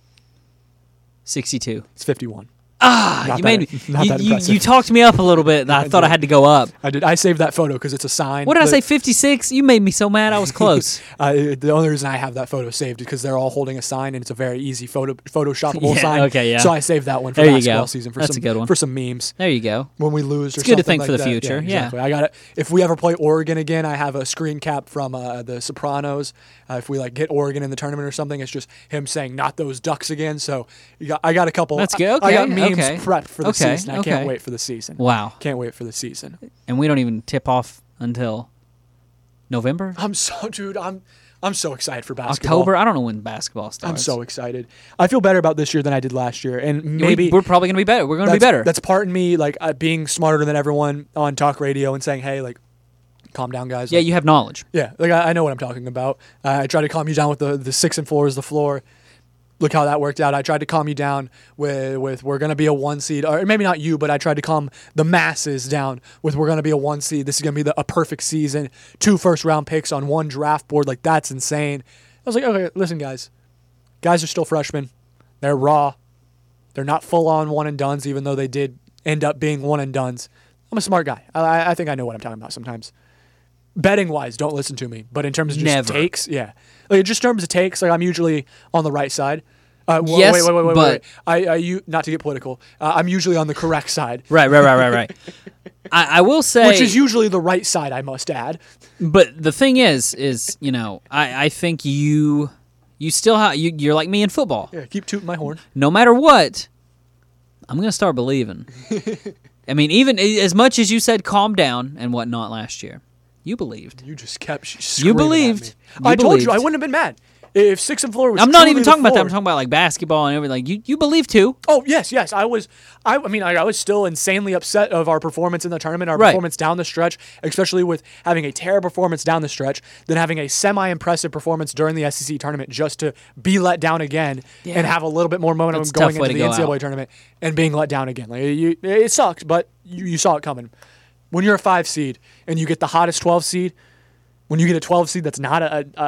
62. It's 51. Ah, you made me. Not that impressive. You talked me up a little bit. I thought I had to go up. I did. I saved that photo because it's a sign. What did I that- say? 56? You made me so mad. I was close. The only reason I have that photo saved is because they're all holding a sign and it's a very easy photoshoppable Yeah, sign. okay, yeah. So I saved that one for There you basketball go. season for That's some a good one. for some memes. There you go. When we lose, or It's good to something think for like the that. future, yeah. Exactly. I got it. If we ever play Oregon again, I have a screen cap from The Sopranos. If we get Oregon in the tournament or something, it's just him saying "Not those Ducks" again. So I got a couple. That's good. I got Okay, memes okay. prepped for the Okay, season. I okay. can't wait for the season. Wow. Can't wait for the season. And we don't even tip off until November? I'm so excited for basketball. October? I don't know when basketball starts. I'm so excited. I feel better about this year than I did last year, and maybe we're probably going to be better. We're going to be better. That's part in me, being smarter than everyone on talk radio and saying, "Hey, calm down, guys." Yeah, you have knowledge. Yeah, I know what I'm talking about. I tried to calm you down with the 6 and 4 is the floor. Look how that worked out. I tried to calm you down with we're going to be a 1 seed, or maybe not you, but I tried to calm the masses down with we're going to be a 1 seed. This is going to be a perfect season. 2 first-round picks on 1 draft board. That's insane. I was like, okay, listen, guys. Guys are still freshmen. They're raw. They're not full-on one-and-dones, even though they did end up being one-and-dones. I'm a smart guy. I think I know what I'm talking about sometimes. Betting-wise, don't listen to me. But in terms of just Never. takes, yeah. Just in terms of takes, I'm usually on the right side. Yes, Wait. You not to get political. I'm usually on the correct side. Right. I will say, Which is usually the right side, I must add. but the thing is I think you still have you're like me in football. Yeah, keep tooting my horn. No matter what, I'm going to start believing. I mean, even as much as you said calm down and whatnot last year, you believed. You just kept screaming believed. at me. You I told you, believed. I wouldn't have been mad. If 6 and 4 was I'm not truly even the talking about that. I'm floor- talking about basketball and everything. You believe too. Oh yes. I was still insanely upset of our performance in the tournament, our Right. performance down the stretch, especially with having a terrible performance down the stretch, then having a semi-impressive performance during the SEC tournament just to be let down again and have a little bit more momentum That's a going tough way into the to go NCAA out. tournament and being let down again. It sucked, but you saw it coming. When you're a 5 seed and you get the hottest 12 seed. When you get a 12 seed that's not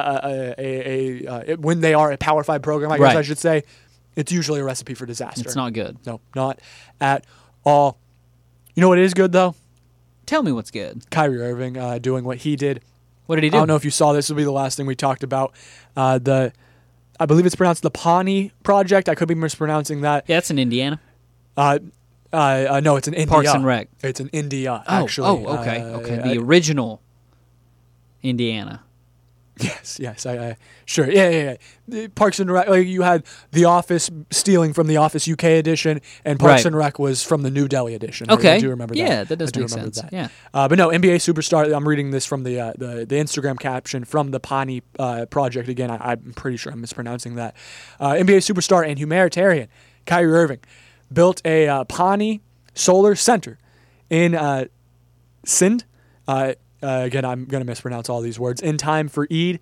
when they are a Power 5 program, I guess Right. I should say, it's usually a recipe for disaster. It's not good. No, not at all. You know what is good, though? Tell me what's good. Kyrie Irving doing what he did. What did he do? I don't know if you saw this. Will be the last thing we talked about. I believe it's pronounced the Pawnee Project. I could be mispronouncing that. Yeah, it's in Indiana. No, it's in India. Parks and Rec. It's in India, actually. Oh, okay. The original Indiana. Yes. I sure. Yeah. Parks and Rec. Like, you had The Office stealing from The Office UK edition, and Parks and Rec was from the New Delhi edition. Okay. I do remember that. Yeah, that does make sense. That. Yeah. But no, NBA superstar. I'm reading this from the Instagram caption from the Pani project. Again, I'm pretty sure I'm mispronouncing that. NBA superstar and humanitarian Kyrie Irving built a Pani solar center in Sindh. Again, I'm going to mispronounce all these words. In time for Eid,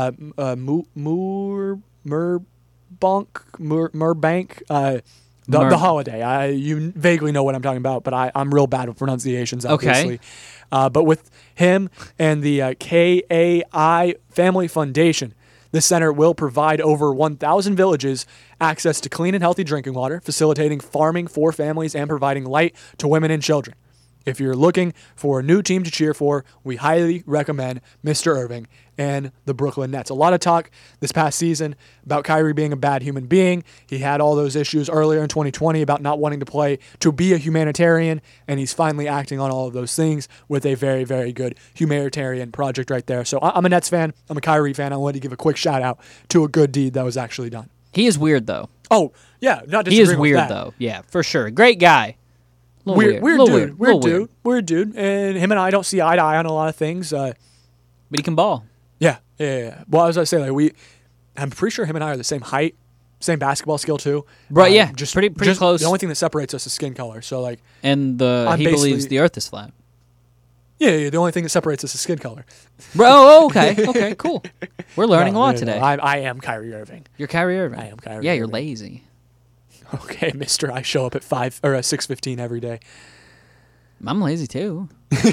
Murbank, the holiday. You vaguely know what I'm talking about, but I'm real bad with pronunciations, obviously. Okay. But with him and the KAI Family Foundation, this center will provide over 1,000 villages access to clean and healthy drinking water, facilitating farming for families, and providing light to women and children. If you're looking for a new team to cheer for, we highly recommend Mr. Irving and the Brooklyn Nets. A lot of talk this past season about Kyrie being a bad human being. He had all those issues earlier in 2020 about not wanting to play to be a humanitarian, and he's finally acting on all of those things with a very, very good humanitarian project right there. So I'm a Nets fan. I'm a Kyrie fan. I wanted to give a quick shout out to a good deed that was actually done. He is weird, though. Oh, yeah. Not He is disagreeing with weird, that. though. Yeah, for sure. Great guy. Weird dude. And him and I don't see eye to eye on a lot of things. But he can ball. Yeah. Well, as I say, I'm pretty sure him and I are the same height, same basketball skill too. Right? Yeah. Just pretty close. The only thing that separates us is skin color. So and he believes the Earth is flat. Yeah. The only thing that separates us is skin color. Bro. Okay. Cool. We're learning a lot today. I am Kyrie Irving. You're Kyrie Irving. I am Kyrie Irving. Yeah, you're lazy. Okay, Mister. I show up at 6:15 every day. I'm lazy too.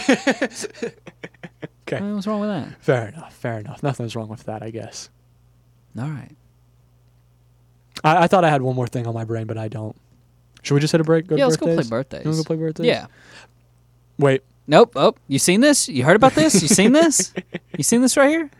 Okay. What's wrong with that? Fair enough. Nothing's wrong with that, I guess. All right. I thought I had one more thing on my brain, but I don't. Should we just hit a break? Let's go play birthdays. You want to go play birthdays? Yeah. Wait. Nope. Oh, you seen this? You heard about this? You seen this? You seen this right here?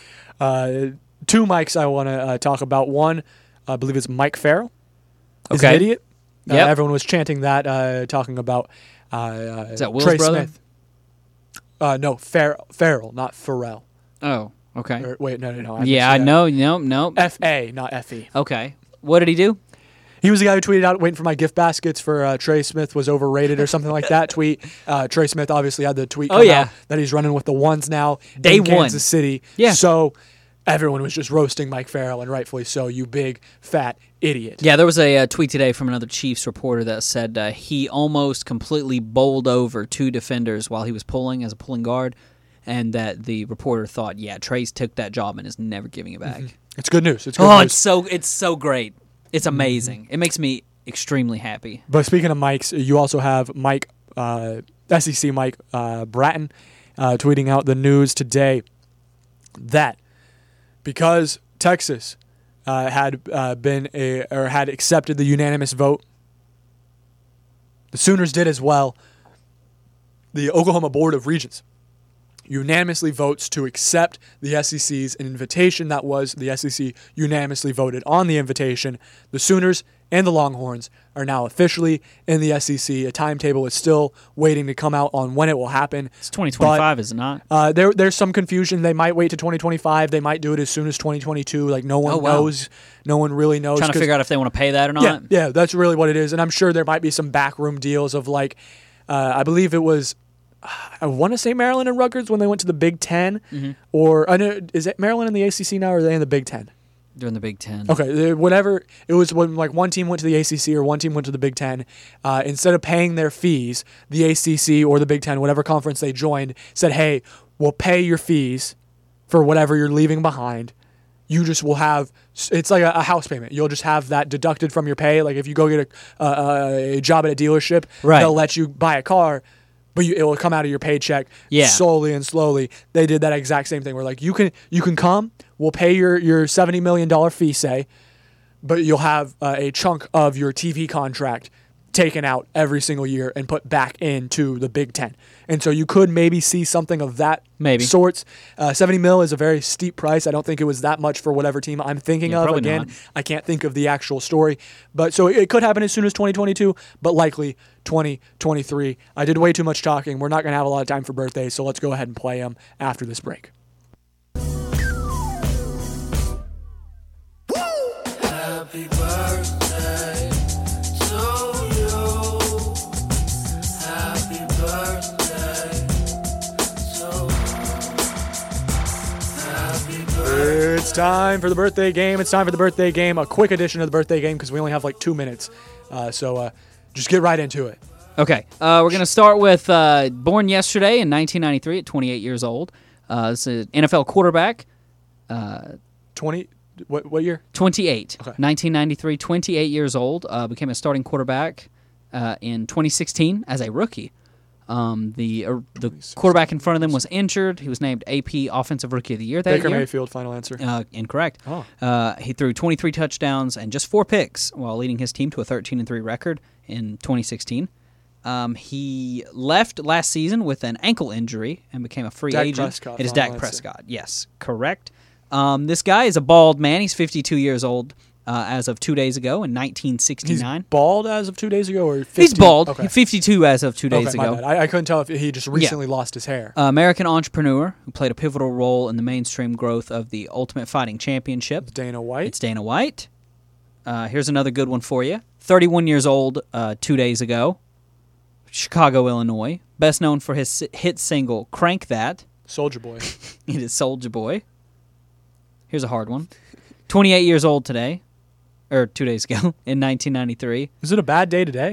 Two mics I want to talk about. One, I believe it's Mike Farrell. Is Okay. an idiot. Yep. Everyone was chanting that, talking about Is that Will's Trey brother? Smith. No, Farrell, not Pharrell. Oh, okay. Or, wait, no. Yeah, I know. No. F.A., not F.E. Okay. What did he do? He was the guy who tweeted out, waiting for my gift baskets for Trey Smith was overrated or something like that tweet. Trey Smith obviously had the tweet come out that he's running with the ones now in Kansas City. Yeah. So everyone was just roasting Mike Farrell, and rightfully so, you big, fat idiot. Yeah, there was a tweet today from another Chiefs reporter that said he almost completely bowled over two defenders while he was pulling as a pulling guard, and that the reporter thought, Trey's took that job and is never giving it back. It's good news. It's good news. It's so great. It's amazing. It makes me extremely happy. But speaking of Mikes, you also have Mike, SEC Mike Bratton, tweeting out the news today that because Texas had accepted the unanimous vote, the Sooners did as well. The Oklahoma Board of Regents unanimously votes to accept the SEC's invitation. That was the SEC unanimously voted on the invitation. The Sooners and the Longhorns are now officially in the SEC. A timetable is still waiting to come out on when it will happen. It's 2025, is it not? There's some confusion. They might wait to 2025. They might do it as soon as 2022. Like, no one knows. No one really knows. Trying to figure out if they want to pay that or not? Yeah, that's really what it is. And I'm sure there might be some backroom deals of I believe it was, I want to say Maryland and Rutgers when they went to the Big Ten. Mm-hmm. Or, is it Maryland in the ACC now, or are they in the Big Ten? They're in the Big Ten. Okay, whatever. It was when one team went to the ACC or one team went to the Big Ten. Instead of paying their fees, the ACC or the Big Ten, whatever conference they joined, said, hey, we'll pay your fees for whatever you're leaving behind. You just will have, it's like a house payment. You'll just have that deducted from your pay. Like if you go get a job at a dealership, they'll let you buy a car, but it will come out of your paycheck slowly and slowly. They did that exact same thing. We're like, you can come, we'll pay your $70 million fee, say, but you'll have a chunk of your TV contract taken out every single year and put back into the Big Ten. And so you could maybe see something of that sorts. $70 million is a very steep price. I don't think it was that much for whatever team I'm thinking of. Again, not. I can't think of the actual story. But so it could happen as soon as 2022, but likely 2023. I did way too much talking. We're not going to have a lot of time for birthdays, so let's go ahead and play them after this break. Happy birthday to you. Happy birthday to Happy birthday. It's time for the birthday game. It's time for the birthday game. A quick edition of the birthday game because we only have like 2 minutes. So just get right into it. Okay, we're going to start with born yesterday in 1993 at 28 years old. It's an NFL quarterback. 20. What year? 28. Okay. 1993, 28 years old. Became a starting quarterback in 2016 as a rookie. The quarterback in front of them was injured. He was named AP Offensive Rookie of the Year that Baker year. Mayfield, final answer. Incorrect. Oh. He threw 23 touchdowns and just 4 picks while leading his team to a 13-3 record in 2016. He left last season with an ankle injury and became a free agent. Prescott, it is final Dak answer. Prescott. Yes, correct. This guy is a bald man. He's 52 years old as of 2 days ago in 1969. He's bald as of 2 days ago, or 50? He's bald. Okay. He's 52 as of 2 days My ago. bad. I couldn't tell if he just recently lost his hair. American entrepreneur who played a pivotal role in the mainstream growth of the Ultimate Fighting Championship. Dana White. It's Dana White. Here's another good one for you. 31 years old 2 days ago. Chicago, Illinois. Best known for his hit single, Crank That. Soulja Boy. It is Soulja Boy. Here's a hard one. 28 years old today. Or 2 days ago, in 1993. Is it a bad day today?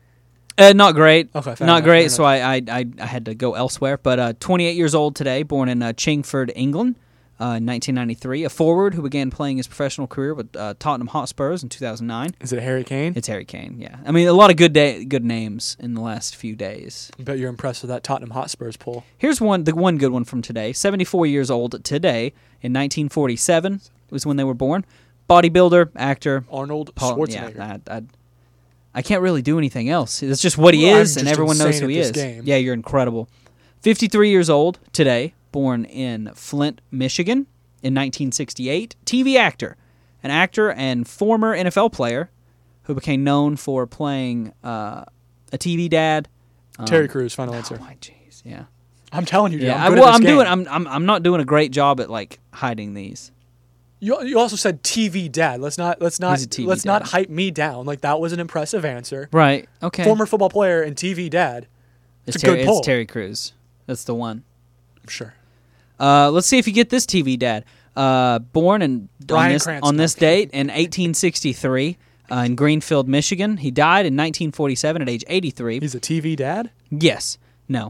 Not great. Okay, fair Not enough, great, fair so I had to go elsewhere. But 28 years old today, born in Chingford, England, in 1993. A forward who began playing his professional career with Tottenham Hotspurs in 2009. Is it Harry Kane? It's Harry Kane, yeah. I mean, a lot of good names in the last few days. I bet you're impressed with that Tottenham Hotspurs poll. Here's the one good one from today. 74 years old today, in 1947 was when they were born. Bodybuilder, actor. Arnold Schwarzenegger. Yeah, I can't really do anything else. It's just what he is, and everyone knows who he is. Game. Yeah, you're incredible. 53 years old today, born in Flint, Michigan in 1968. TV actor, an actor and former NFL player who became known for playing a TV dad. Terry Crews, final answer. Oh my jeez, yeah. I'm telling you, dude, Yeah, I'm good at this game. I'm not doing a great job at like hiding these. You also said TV dad. Let's not He's a TV not dad. hype me down. Like that was an impressive answer. Right. Okay. Former football player and TV dad. It's a good poll. It's Terry Crews. That's the one. I'm sure. Let's see if you get this TV dad. Born Bryan on Cranston. this date in 1863 in Greenfield, Michigan. He died in 1947 at age 83. He's a TV dad? Yes. No.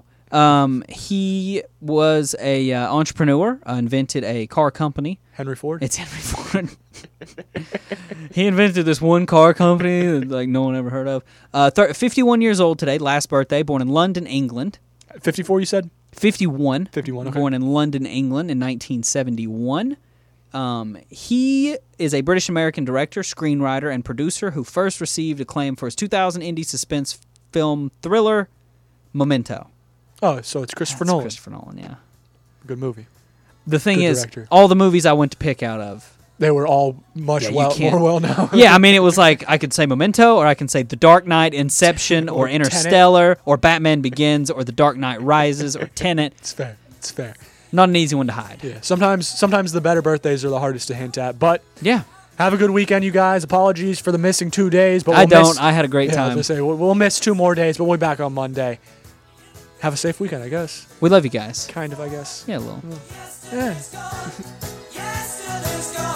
He was a entrepreneur. Invented a car company. Henry Ford? It's Henry Ford. He invented this one car company that like no one ever heard of. 51 years old today, last birthday, born in London, England. 54 you said? 51. 51, okay. Born in London, England in 1971. He is a British-American director, screenwriter, and producer who first received acclaim for his 2000 indie suspense film thriller, Memento. Oh, so it's Christopher That's Nolan. Christopher Nolan, yeah. Good movie. The thing Good is, director. all the movies I went to pick out of, They were all much Yeah, you more can't- well known. yeah, I mean, it was like I could say Memento, or I can say The Dark Knight, Inception, or Or Tenet. Interstellar, or Batman Begins, or The Dark Knight Rises, or Tenet. It's fair. It's fair. Not an easy one to hide. Yeah. Sometimes the better birthdays are the hardest to hint at. But Yeah. have a good weekend, you guys. Apologies for the missing 2 days. But I we'll don't. miss- I had a great Yeah, I was time. gonna say we'll miss 2 more days, but we'll be back on Monday. Have a safe weekend, I guess. We love you guys. Kind of, I guess. Yeah, a little. Yeah. Yesterday's gone.